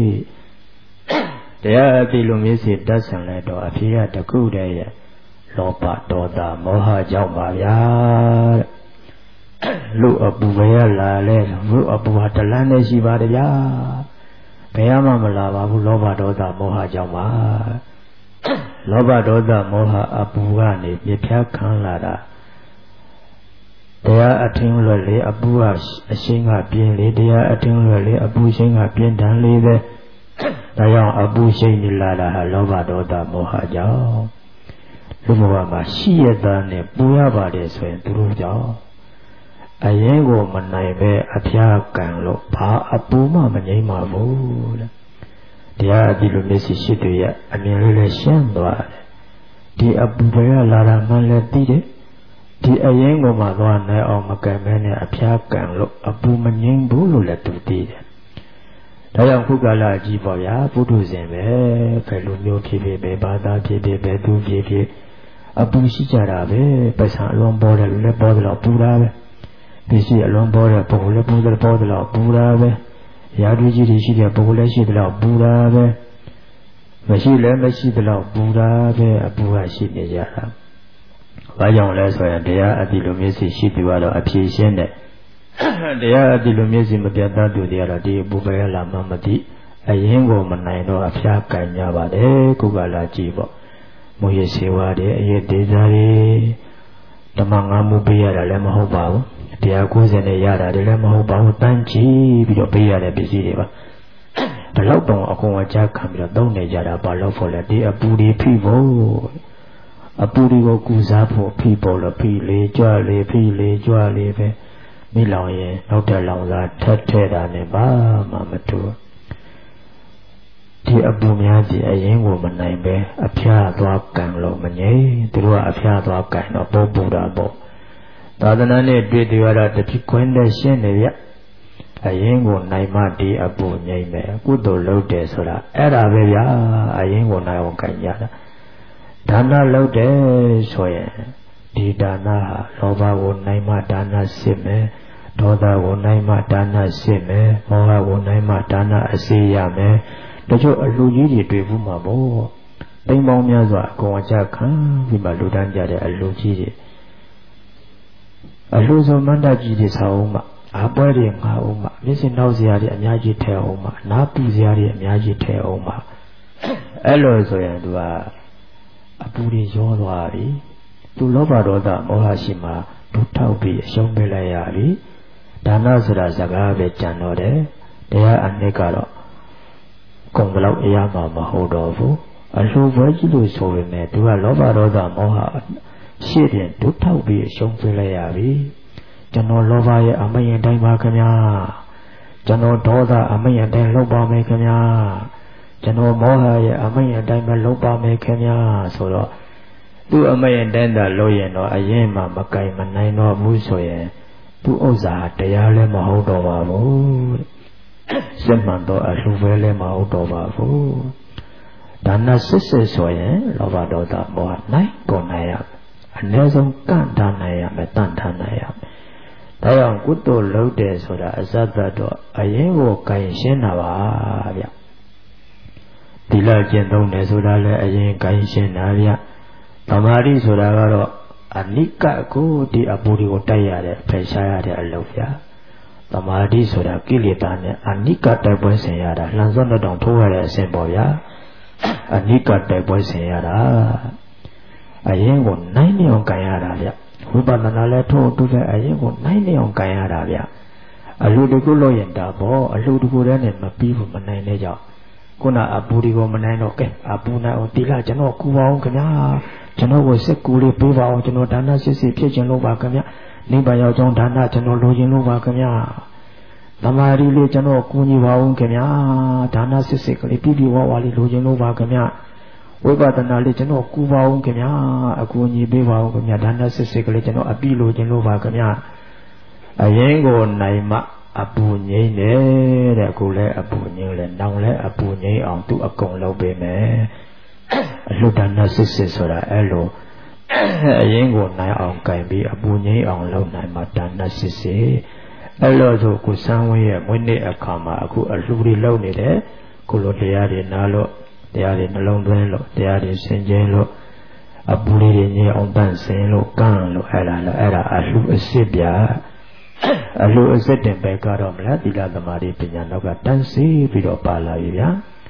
Speaker 1: တရားအတိလိုမျိုးစီတတ်ဆန်လဲတော့အဖြစ်ရတခုတည်းရဲ့လောဘဒေါသမောဟကြောင့်ပါဗျာလူအပူပဲလာလဲလူအပူဟာတလန်းနဲ့ရှိပါတယ်ဗျာဘယ်မှမလာပါဘူးလောဘဒေါသမောဟကြောင့်ပါလောဘဒေါသမောဟအပူကနေပြဖြားခံလာတာတရားအထင်လွယ်လေအပူကအရှင်းကပြင်းလေတရားအထင်လွယ်လေအပူရှင်းကပြင်းထန်လေပဲဒါကြောင့်အပူရှိန်နေလာတာဟာလောဘဒေါသမောဟကြောင့်လူဘဝမှာရှိရတဲ့နဲ့ပူရပါတယ်ဆိုရင်သူတို့ကြောင့်အရင်ကိုမနိုင်ပဲအဖျားကံလို့ဘာအပူမှမငြိမ်းပါဘူးတဲ့တရားအတိလိုမျက်စိရှိတွေရအမြင်လေးလည်းရှင်းသွားတယ်ဒီအပူတွေကလာတာမှလည်းသိတယ်ဒီအရင်ကိုမှသွားနိုင်အောင်မကံမဲနဲ့အဖျားကံလို့အပူမငြိမ်းဘူးလို့လည်းသူသိတယ်ဒါကြောင့်ခုကာလကြီးပေါ့ဗျာပုထုဇဉ်ပဲဘယ်လိုမျိုးဖြစ်ဖြစ်ပဲဘာသာဖြစ်ဖြစ်ပဲသူဖြစ်ဖြစ်အပူရှိကြတာပဲပတ်စံအလွန်ပေါ်တယ်လူလည်းပေါ်တယ်လို့ပူတာပဲဒီရှိအလွန်ပေါ်တဲ့ပုဂ္ဂိုလ်လည်းပူတယ်ပေါ်တယ်လို့ပူတာပဲရာထူးကြီးတွေရှိတဲ့ပုဂ္ဂိုလ်လည်းရှိတယ်လို့ပူတာပဲမရှိလည်းမရှိတယ်လို့ပူတာပဲအပူကရှိနေကြတာဘာကြောင့်လဲဆိုရင်တရားအတိလိုမျက်စိရှိသူကတော့အဖြေရှင်းတဲ့တရားအတိလိုမျက်စိမပြတ်သားသူတွေကတော့ဒီအပူပဲလာမှမသိအရင်ကိုမနိုင်တော့အဖျားကံကြပါတယ်ခုကလာကြည့်ပေါ့မူရစေဝါတွေအရေးသေးစားတွေဓမ္မငါမှုပေးရတာလည်းမဟုတ်ပါဘူးတရား90နဲ့ရတာလည်းမဟုတ်ပါဘူးတန်းကြည့်ပြီးတော့ပေးရတဲ့ပစ္စည်းတွေပါဘယ်တော့တော့အကုန်အကြခံပြီးတော့သုံးနေကြတာဘာလို့ဖို့လဲဒီအပူတွေဖိဖို့အပူတွေကိုကူစားဖို့ဖိဖို့လို့ဖိလေကြွလေဖိလေကြွလေပဲမိလောင်ရင်နောက်တဲ့လောင်စားထက်ထဲတာနဲ့ဘာမှမတူဒီအပူများကြီးအရင်ကိုမနိုင်ပဲအဖျားသွားကံလို့မငြိမ်သူတို့ကအဖျားသွားကံတော့ပုံပူတာပေါ့သာသနာနဲ့တွေ့ကြရတာတပိခွင်းနဲ့ရှင်းနေရအရင်ကိုနိုင်မှဒီအပူငြိမ်မယ်ကုသိုလ်လုပ်တယ်ဆိုတာအဲ့ဒါပဲဗျာအရင်ကိုနိုင်အောင်ကံကြတာဒါနလုပ်တယ်ဆိုရင်ဒီဒါနဟာလောဘကိုနိုင်မှဒါနစစ်မယ်ဒေါသကိုနိုင်မှဒါနစစ်မယ်မောဟကိုနိုင်မှဒါနအစေရမယ်တချို့အလူကြီးတွေတွေ့ဘူးမှာပေါ့တိမ်ပေါင်းများစွာအကုန်အကြခံပြီးမှလူတန်းကြတဲ့အလူကြီးတွေအလူစုံမန္တကြီးတွေဆောင်းအောင်မှအပွဲတွေငါအောင်မှမျက်စိနောက်စရာတွေအများကြီးထဲအောင်မှနားပူစရာတွေအများကြီးထဲအောင်မှအဲ့လိုဆိုရင်သူကအပူတွေရောသွားပြီသူလောဘဒေါသမောဟရှိမှဒုထောက်ပြီးအရှုံးပေးလိုက်ရပြီဒါနဆိုတာစကားပဲကြံတော့တယ်တရားအနှစ်ကတော့ကုန်ဘလောက်အရာမှမဟုတ်တော့ဘူးအလှပွဲကြီးလို့ဆိုပေမဲ့သူကလောဘဒေါသမောဟရှေ့တင်ဒုထောက်ပြီးအရှုံးပေးလိုက်ရပြီကျွန်တော်လောဘရဲ့အမရင်တိုင်းပါခင်ဗျာကျွန်တော်ဒေါသအမရင်တိုင်းလောက်ပါမယ်ခင်ဗျာကျွန်တော်မောဟရဲ့အမရင်တိုင်းပဲလောက်ပါမယ်ခင်ဗျာဆိုတော့သူ့အမရင်တိုင်းသာလို့ရင်တော့အရင်မှမကင်မနိုင်တော့ဘူးဆိုရင်သူ့ဥစ္စာတရားလည်းမဟုတ်တော့ပါဘူးစက်မှန်တော့အလှပဲလည်းမဟုတ်တော့ပါဘူးဒါနစစ်စစ်ဆိုရင်လောဘဒေါသမောဟနိုင်ကုန်နိုင်ရအနည်းဆုံးကန့်ထားနိုင်ရမယ်တန့်ထားနိုင်ရမယ်ဒါကြောင့်ကုသိုလ်လုပ်တယ်ဆိုတာအစသတ်တော့အရင်ကိုကင်ရှင်းတာပါဗျသီလကျင့်သုံးတယ်ဆိုတာလည်းအရင်ကင်ရှင်းတာဗျသမာဓိဆိုတာကတော့အနိကကိုဒီအပူတွေကိုတိုက်ရတယ်ဖယ်ရှားရတဲ့အလုပ်ဗျသမာဓိဆိုတာကိလေသာနဲ့အနိကတိုက်ပွဲဆင်ရတာလှန်စွမ်းတောင်ထိုးရတဲ့အစဉ်ပေါ့ဗျာအနိကတိုက်ပွဲဆင်ရတာအရင်ကိုနိုင်နေအောင်ကင်ရတာဗျဝိပဿနာလည်းထိုးတူတဲ့အရင်ကိုနိုင်နေအောင်ကင်ရတာဗျအလူတကူလို့ရင်ဒါပေါ့အလူတကူတည်းနဲ့မပြီးဘူးမနိုင်တဲ့ကြောင့်ခုနအပူတွေကိုမနိုင်တော့ကဲအပူနိုင်အောင်တိလာကျွန်တော်ကူပါအောင်ခင်ဗျာကျွန်တော်ကိုစစ်ကူလေးပေးပါအောင်ကျွန်တော်ဒါနစစ်စစ်ဖြစ်ခြင်းလို့ပါခင်ဗျာနိဗ္ဗာန်ရောက်ကြောင်းဒါနကျွန်တော်လိုချင်လို့ပါခင်ဗျာသမာဓိလေးကျွန်တော်ကူညီပါအောင်ခင်ဗျာဒါနစစ်စစ်ကလေးပြပြဝဝလေးလိုချင်လို့ပါခင်ဗျာဝိပဿနာလေးကျွန်တော်ကူပါအောင်ခင်ဗျာအကူအညီပေးပါအောင်ခင်ဗျာဒါနစစ်စစ်ကလေးကျွန်တော်အပြည့်လိုချင်လို့ပါခင်ဗျာအရင်ကိုနိုင်မှအပူငိမ့်တယ်တဲ့အခုလဲအပူငိမ့်လဲနောင်လဲအပူငိမ့်အောင်သူအကုန်လုပ်ပေးမယ်အလှဒါနစစ်စစ်ဆိုတာအဲ့လိုအရင်ကိုနိုင်အောင်ကင်ပြီးအပူငိမ့်အောင်လုပ်နိုင်မှဒါနစစ်စစ်အဲ့လိုဆိုကိုစမ်းဝင်းရဲ့မွေးနေ့အခါမှာအခုအလှူတွေလုပ်နေတယ်ကိုလိုတရားတွေနားလို့တရားတွေနှလုံးသွင်းလို့တရားတွေဆင်ခြင်လို့အပူလေးတွေညင်အောင်တန့်စင်လို့ကန့်လို့အဲ့ဒါအလှူအစစ်ပြအလှူအစစ်တင်ပဲကတော့မလားသီလသမာဓိပညာနောက်ကတန်းစီပြီးတော့ပါလာပြီဗျာ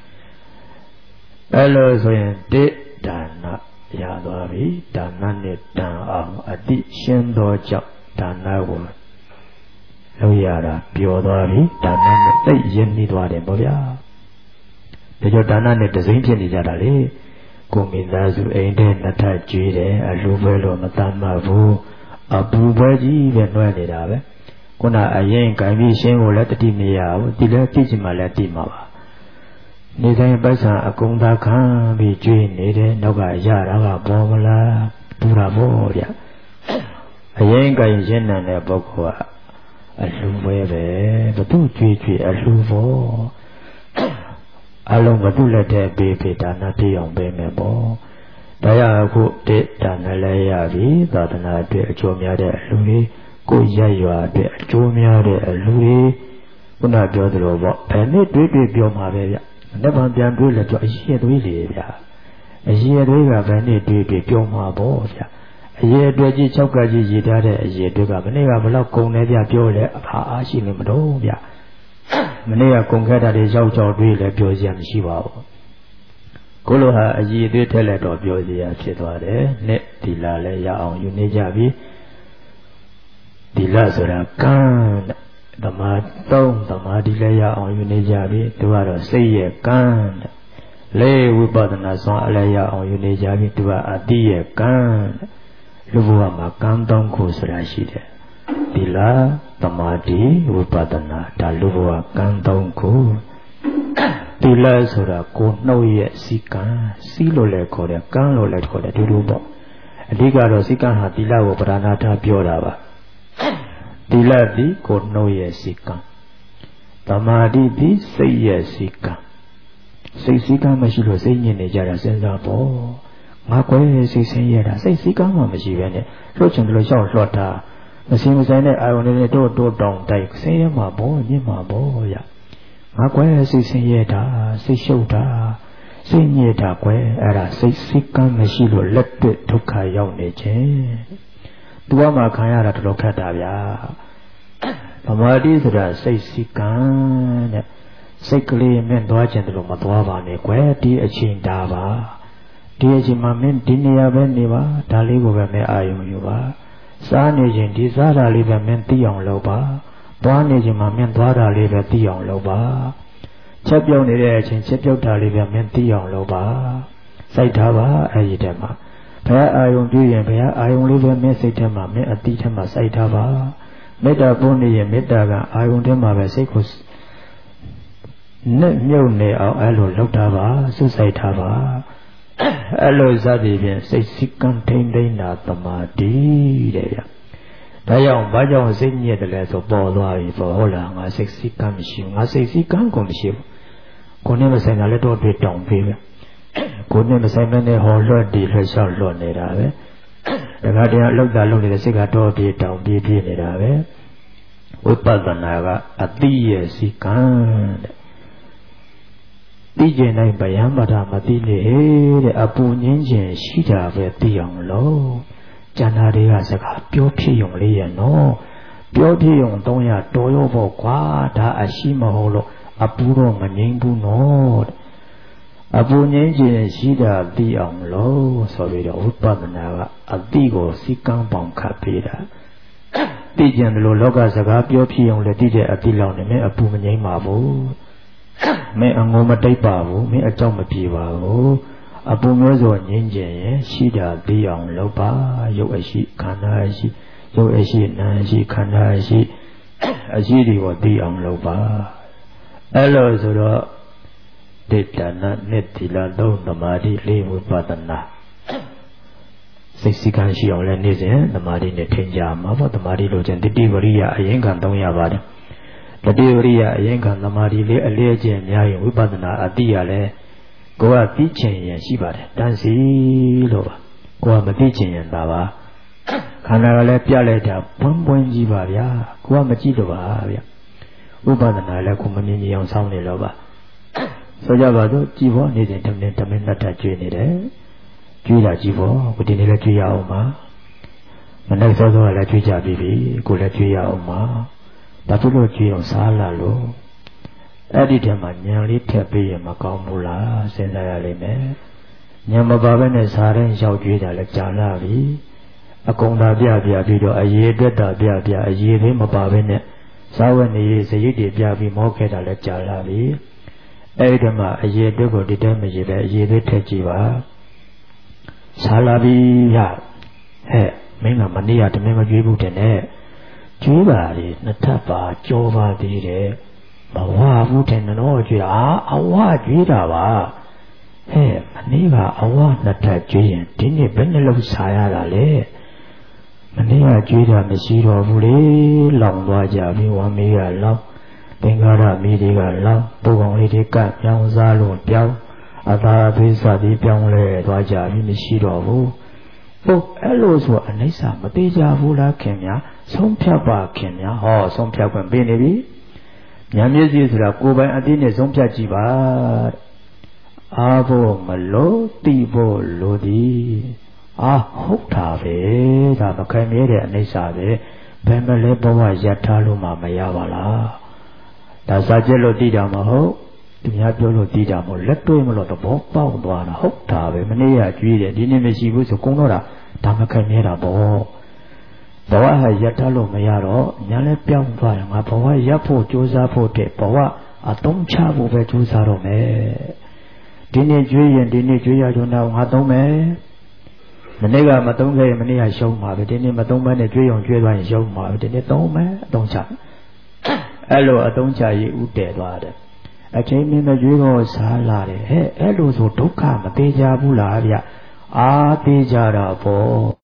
Speaker 1: အဲ့လိုဆိုရင်တိဒါနရသွားပြီဒါနနဲ့တန်အောင်အတိရှင်းသောကြောင့်ဒါနကိုလုပ်ရတာပျော်သွားပြီဒါနနဲ့သိရင်းနှီးသွားတယ်ပေါ့ဗျာဒါကြောင့်ဒါနနဲ့တစိမ့်ဖြစ်နေကြတာလေကိုမိသားစုအိမ်ထဲနှစ်ထပ်ကျွေးတယ်အလှပွဲလို့မတတ်မှဘူးအပူပွဲကြီးပဲနှွှဲနေတာပဲခုနအရင်ကံပြီးရှင်းကိုလည်းတတိမရဘူးဒီလည်းသိချင်မှလည်းသိမှာပါနေတိုင်းပိုက်ဆံအကုန်သာခံပြီးကျွေးနေတယ်နောက်ကရတာကပေါ်မလားပူတာပေါ့ဗျအရင်ကံရှင်းတဲ့ပုဂ္ဂိုလ်ကအလှပွဲပဲဘသူကျွေးအလှဖို့အလုံးဘသူလက်တဲ့ပေးပေးဒါနပြည့်အောင်ပေးမယ်ပေါ့ဒါရအခုတိဒါနလည်းရပြီသာသနာအတွက်အကျိုးများတဲ့အလှလေးကိုရက်ရွာအတွက်အကျိုးများတဲ့အလှလေးခုနပြောသလိုပေါ့ဘယ်နဲ့တွေးပြောမှာပဲဗျလက်ပံပြန်တွေးလည်းပြောအရေးတွေးလေဗျအရေးတွေကဘယ်နဲ့တွေးပြောမှာပေါ့ဗျအရေးအတွက်ကြီး၆ကကြီးရည်ထားတဲ့အရေးတွေကမနေ့ကဘလောက်ကုန်နေဗျပြောလဲအဖာအားရှိနေမတော့ဗျမနေ့ကကုန်ခဲ့တာတွေရောက်ကြောက်တွေးလည်းပြောစရာမရှိပါဘူးကိုလိုဟာအရေးတွေထက်လက်တော့ပြောစရာဖြစ်သွားတယ်နဲ့ဒီလာလည်းရအောင်ယူနေကြပြီဒီလဆိုတာကံသမာသုံးသမာဓိလည်းရအောင်ယူနေကြပြီသူကတော့စိတ်ရဲ့ကံလေးဝိပဿနာဆောင်အလည်းရအောင်ယူနေကြပြီသူကအတိရဲ့ကံလူဘဝမှာကံသုံးခုဆိုတာရှိတယ်ဒီလသမာဓိဝိပဿနာဒါလူဘဝကံသုံးခုဒီလဆိုတာကိုနှုတ်ရဲ့စီကံစီလို့လည်းခေါ်တယ်ကံလို့လည်းခေါ်တယ်အတူတူပေါ့အဓိကတော့စီကံဟာဒီလကိုပဓာနာထားပြောတာပါဒီလသည်ကိုနှုတ်ရဲ့စီကံသမာဓိသည်စိတ်ရဲ့စီကံစိတ်စီကံမရှိလို့စိတ်ညစ်နေကြတာစဉ်းစားပေါ့ငါကွယ်စိတ်ဆင်းရဲတာစိတ်စီကံမှမရှိပဲနဲ့လှုပ်ချင်တယ်လို့ရှောက်လှော့တာမစင်မဆိုင်တဲ့အာရုံတွေတိုးတောင်တိုက်ဆင်းရဲမှာပေါ့ညစ်မှာပေါ့ရငါကွယ်စိတ်ဆင်းရဲတာစိတ်ရှုပ်တာစိတ်ညစ်တာကွယ်အဲ့ဒါစိတ်စီကံမရှိလို့လက်တွေ့ဒုက္ခရောက်နေခြင်းသူကမှခံရတာတော်တော်ခက်တာဗျာသမာဓိဆိုတာစိတ်စီကံတဲ့စိတ်ကလေးမင်းသွားခြင်းတလို့မသွားပါနဲ့ကွယ်ဒီအချိန်ဒါပါဒီအချိန်မှာမင်းဒီနေရာပဲနေပါဒါလေးကိုပဲမင်းအာရုံယူပါစားနေခြင်းဒီစားတာလေးပဲမင်းသိအောင်လုပ်ပါသွားနေခြင်းမှာမင်းသွားတာလေးပဲသိအောင်လုပ်ပါချက်ပြုတ်နေတဲ့အချိန်ချက်ပြုတ်တာလေးပဲမင်းသိအောင်လုပ်ပါစိုက်ထားပါအဲ့ဒီတည်းမှာဘယ်အာယုံပြည့်ရင်ဘယ်အာယုံလေးပဲမင်းစိတ်ထဲမှာမင်းအတိထဲမှာစိုက်ထားပါမေတ္တာပို့နေရင်မေတ္တာကအာယုံထဲမှာပဲစိတ်ကိုနဲ့မြုပ်နေအောင်အဲ့လိုလုပ်ထားပါစွစိုက်ထားပါအဲ့လိုစသည်ဖြင့်စိတ်စိကံထိမ့်သိမ့်တာသမာဓိတဲ့ဗျဒါကြောင့်ဘာကြောင့်စိတ်ညစ်တယ်လဲဆိုပေါ်သွားပြီပေါ့ဟုတ်လားငါစိတ်စိကံမရှိဘူးငါစိတ်စိကံကိုမရှိဘူးကိုနဲ့မဆိုင်တာလည်းတော့တွေ့တောင်းပေးပဲကိုနဲ့မဆိုင်တဲ့ဟောလွတ်ဒီလှလျှောက်လွတ်နေတာပဲဒါကတရားအလောက်တာလုပ်နေတဲ့စိတ်ကတော့ပြေတောင်းပြေးနေတာပဲဝိပဿနာကအတိရဲ့စိကံတဲ့သိကျင်တိုင်းဗျံပါဒမသိနေတဲ့အပူငင်းခြင်းရှိတာပဲသိအောင်လို့ကျန်တာတွေကစကားပြောဖြစ်ုံလေးရဲ့နော်ပြောဖြစ်ုံ300တော်ရောပေါ့ကွာဒါအရှိမဟုတ်လို့အပူတော့မငြိမ်းဘူးနော်အပူငြိမ်းခြင်းရှိတာသိအောင်လို့ဆိုပြီးတော့ဝိပဿနာကအတိကိုစိကံပေါင်ခတ်ပေးတာသိကျင်တယ်လို့လောကစကားပြောဖြစ်ုံလည်းသိတဲ့အတိလောက်နေမယ်အပူမငြိမ်းပါဘူးမင်းအငုံမတိတ်ပါဘူးမင်းအကြောင်းမပြေပါဘူးအပူမျိုးစုံငြင်းကျင်ရင်ရှိတာသိအောင်လုပ်ပါရုပ်အရှိခန္ဓာအရှိရုပ်အရှိနာအရှိခန္ဓာအရှိအရှိတွေကိုသိအောင်လုပ်ပါအဲ့လိုဆိုတော့ဒေတနာနဲ့သီလသုံးသမာဓိလေးဝိပဿနာစိတ်စိကံရှိအောင်လည်းနေ့စဉ်သမာဓိနဲ့ထင်ကြမှာပေါ့သမာဓိလို့ချင်းတတိဝရိယအရင်က300ပါတယ်တတိဝရိယအရင်ကသမာဓိလေးအလေးချင်းများရင်ဝိပဿနာအတိရလဲကိုကသိချင်ရင်ရှိပါတယ်တန်းစီလို့ပါကိုကမသိချင်ရင်ဒါပါခန္ဓာကလည်းပြလိုက်တာပွင့်ကြီးပါဗျာကိုကမကြည့်တော့ပါဗျာဥပဒနာလည်းကိုမမြင်ကြအောင်ဆောင်းနေတော့ပါဆိုကြပါတော့ကြည်ဖို့နေ့စဉ်တမင်းနှစ်ထပ်ကျွေးနေတယ်ကျွေးတာကြည်ဖို့ကိုဒီနေ့လည်းကျွေးရအောင်ပါမနေ့စောစောကလည်းကျွေးကြပြီးပြီကိုလည်းကျွေးရအောင်ပါဒါတို့လို့ကျွေးအောင်စားလာလို့အဲ့ဒီတည်းမှာညံလေးထက်ပေးရင်မကောင်းဘူးလားစဉ်းစားရလိမ့်မယ်ညံမပါဘဲနဲ့စားတဲ့ရောက်ကျွေးတာလည်းကြာလာပြီအကုန်သာပြပြီးတော့အရေးအတွက်တာပြအရေးသေးမပါဘဲနဲ့စားဝတ်နေရေးစရိတ်တွေပြပြီးမောခဲ့တာလည်းကြာလာပြီအဲ့ဒီမှာအရေးအတွက်ကိုဒီတိုင်းမရေးပဲအရေးသေးထက်ကြည့်ပါစားလာပြီရဟဲ့မင်းကမနေ့ကတမင်မကြွေးဘူးတဲ့နဲ့ကြွေးပါလေနှစ်ထပ်ပါကြောပါသေးတယ်မဝဘူးတဲ့နော်ကြွေးတာအဝကြွေးတာပါဟဲ့မနေ့ကအဝနှစ်ထပ်ကြွေးရင်ဒီနေ့ဘယ်နှလုံးစားရတာလဲမနေ့ကကြွေးတာမရှိတော့ဘူးလေလောင်သွားကြပြီဝမ်းမေးကလောင်သင်္ကာရမီးတွေကလောင်ပူကောင်လေးတွေကပြောင်းစားလို့ပြောင်းအသာဖေးစသည်ပြောင်းလဲသွားကြပြီမရှိတော့ဘူးဟုတ်အဲ့လိုဆိုအနိစ္စမသေးကြဘူးလားခင်ဗျာဆုံးဖြတ်ပါခင်ဗျာဟောဆုံးဖြတ်ခွင့်ပေးနေပြီဉာဏ်မျက်စိဆိုတာကိုယ်ပိုင်အသိနဲ့ဆုံးဖြတ်ကြည့်ပါအားဖို့မလို့သိဖို့လိုသည်ဟုတ်တာပဲဒါမခံရတဲ့အနိစ္စပဲဘယ်မလဲဘဝရထားလို့မှမရပါလားဒါစာကျက်လို့သိတာမဟုတ်သူများပြောလို့သိတာမဟုတ်လက်တွေ့မလို့သဘောပေါက်သွားတာဟုတ်တာပဲမနေ့ကကြွေးတယ်ဒီနေ့မရှိဘူးဆိုကုန်တော့တာဒါမခံရတာပေါ့ဘဝဟာရထားလို့မရတော့ညာလဲပြောင်းသွားတယ်ငါဘဝရဖို့ကြိုးစားဖို့တဲ့ဘဝအသုံးချဖို့ပဲကြိုးစားတော့မယ်ဒီနေ့ကြွေးရင်ဒီနေ့ကြွေးရကြတော့ငါသုံးမယ်မနေ့ကမသုံးခဲ့ရင်မနေ့ကရှုံးပါပဲဒီနေ့မသုံးဘဲနဲ့ကြွေးအောင်ကြွေးသွားရင်ရှုံးပါပဲဒီနေ့သုံးမယ်အသုံးချအဲ့လိုအသုံးချရေးဥတည်သွားတယ်အချိန်မင်းမကြွေးတော့စားလာတယ်ဟဲ့အဲ့လိုဆိုဒုက္ခမသေးကြဘူးလားဗျသေးကြတာပေါ့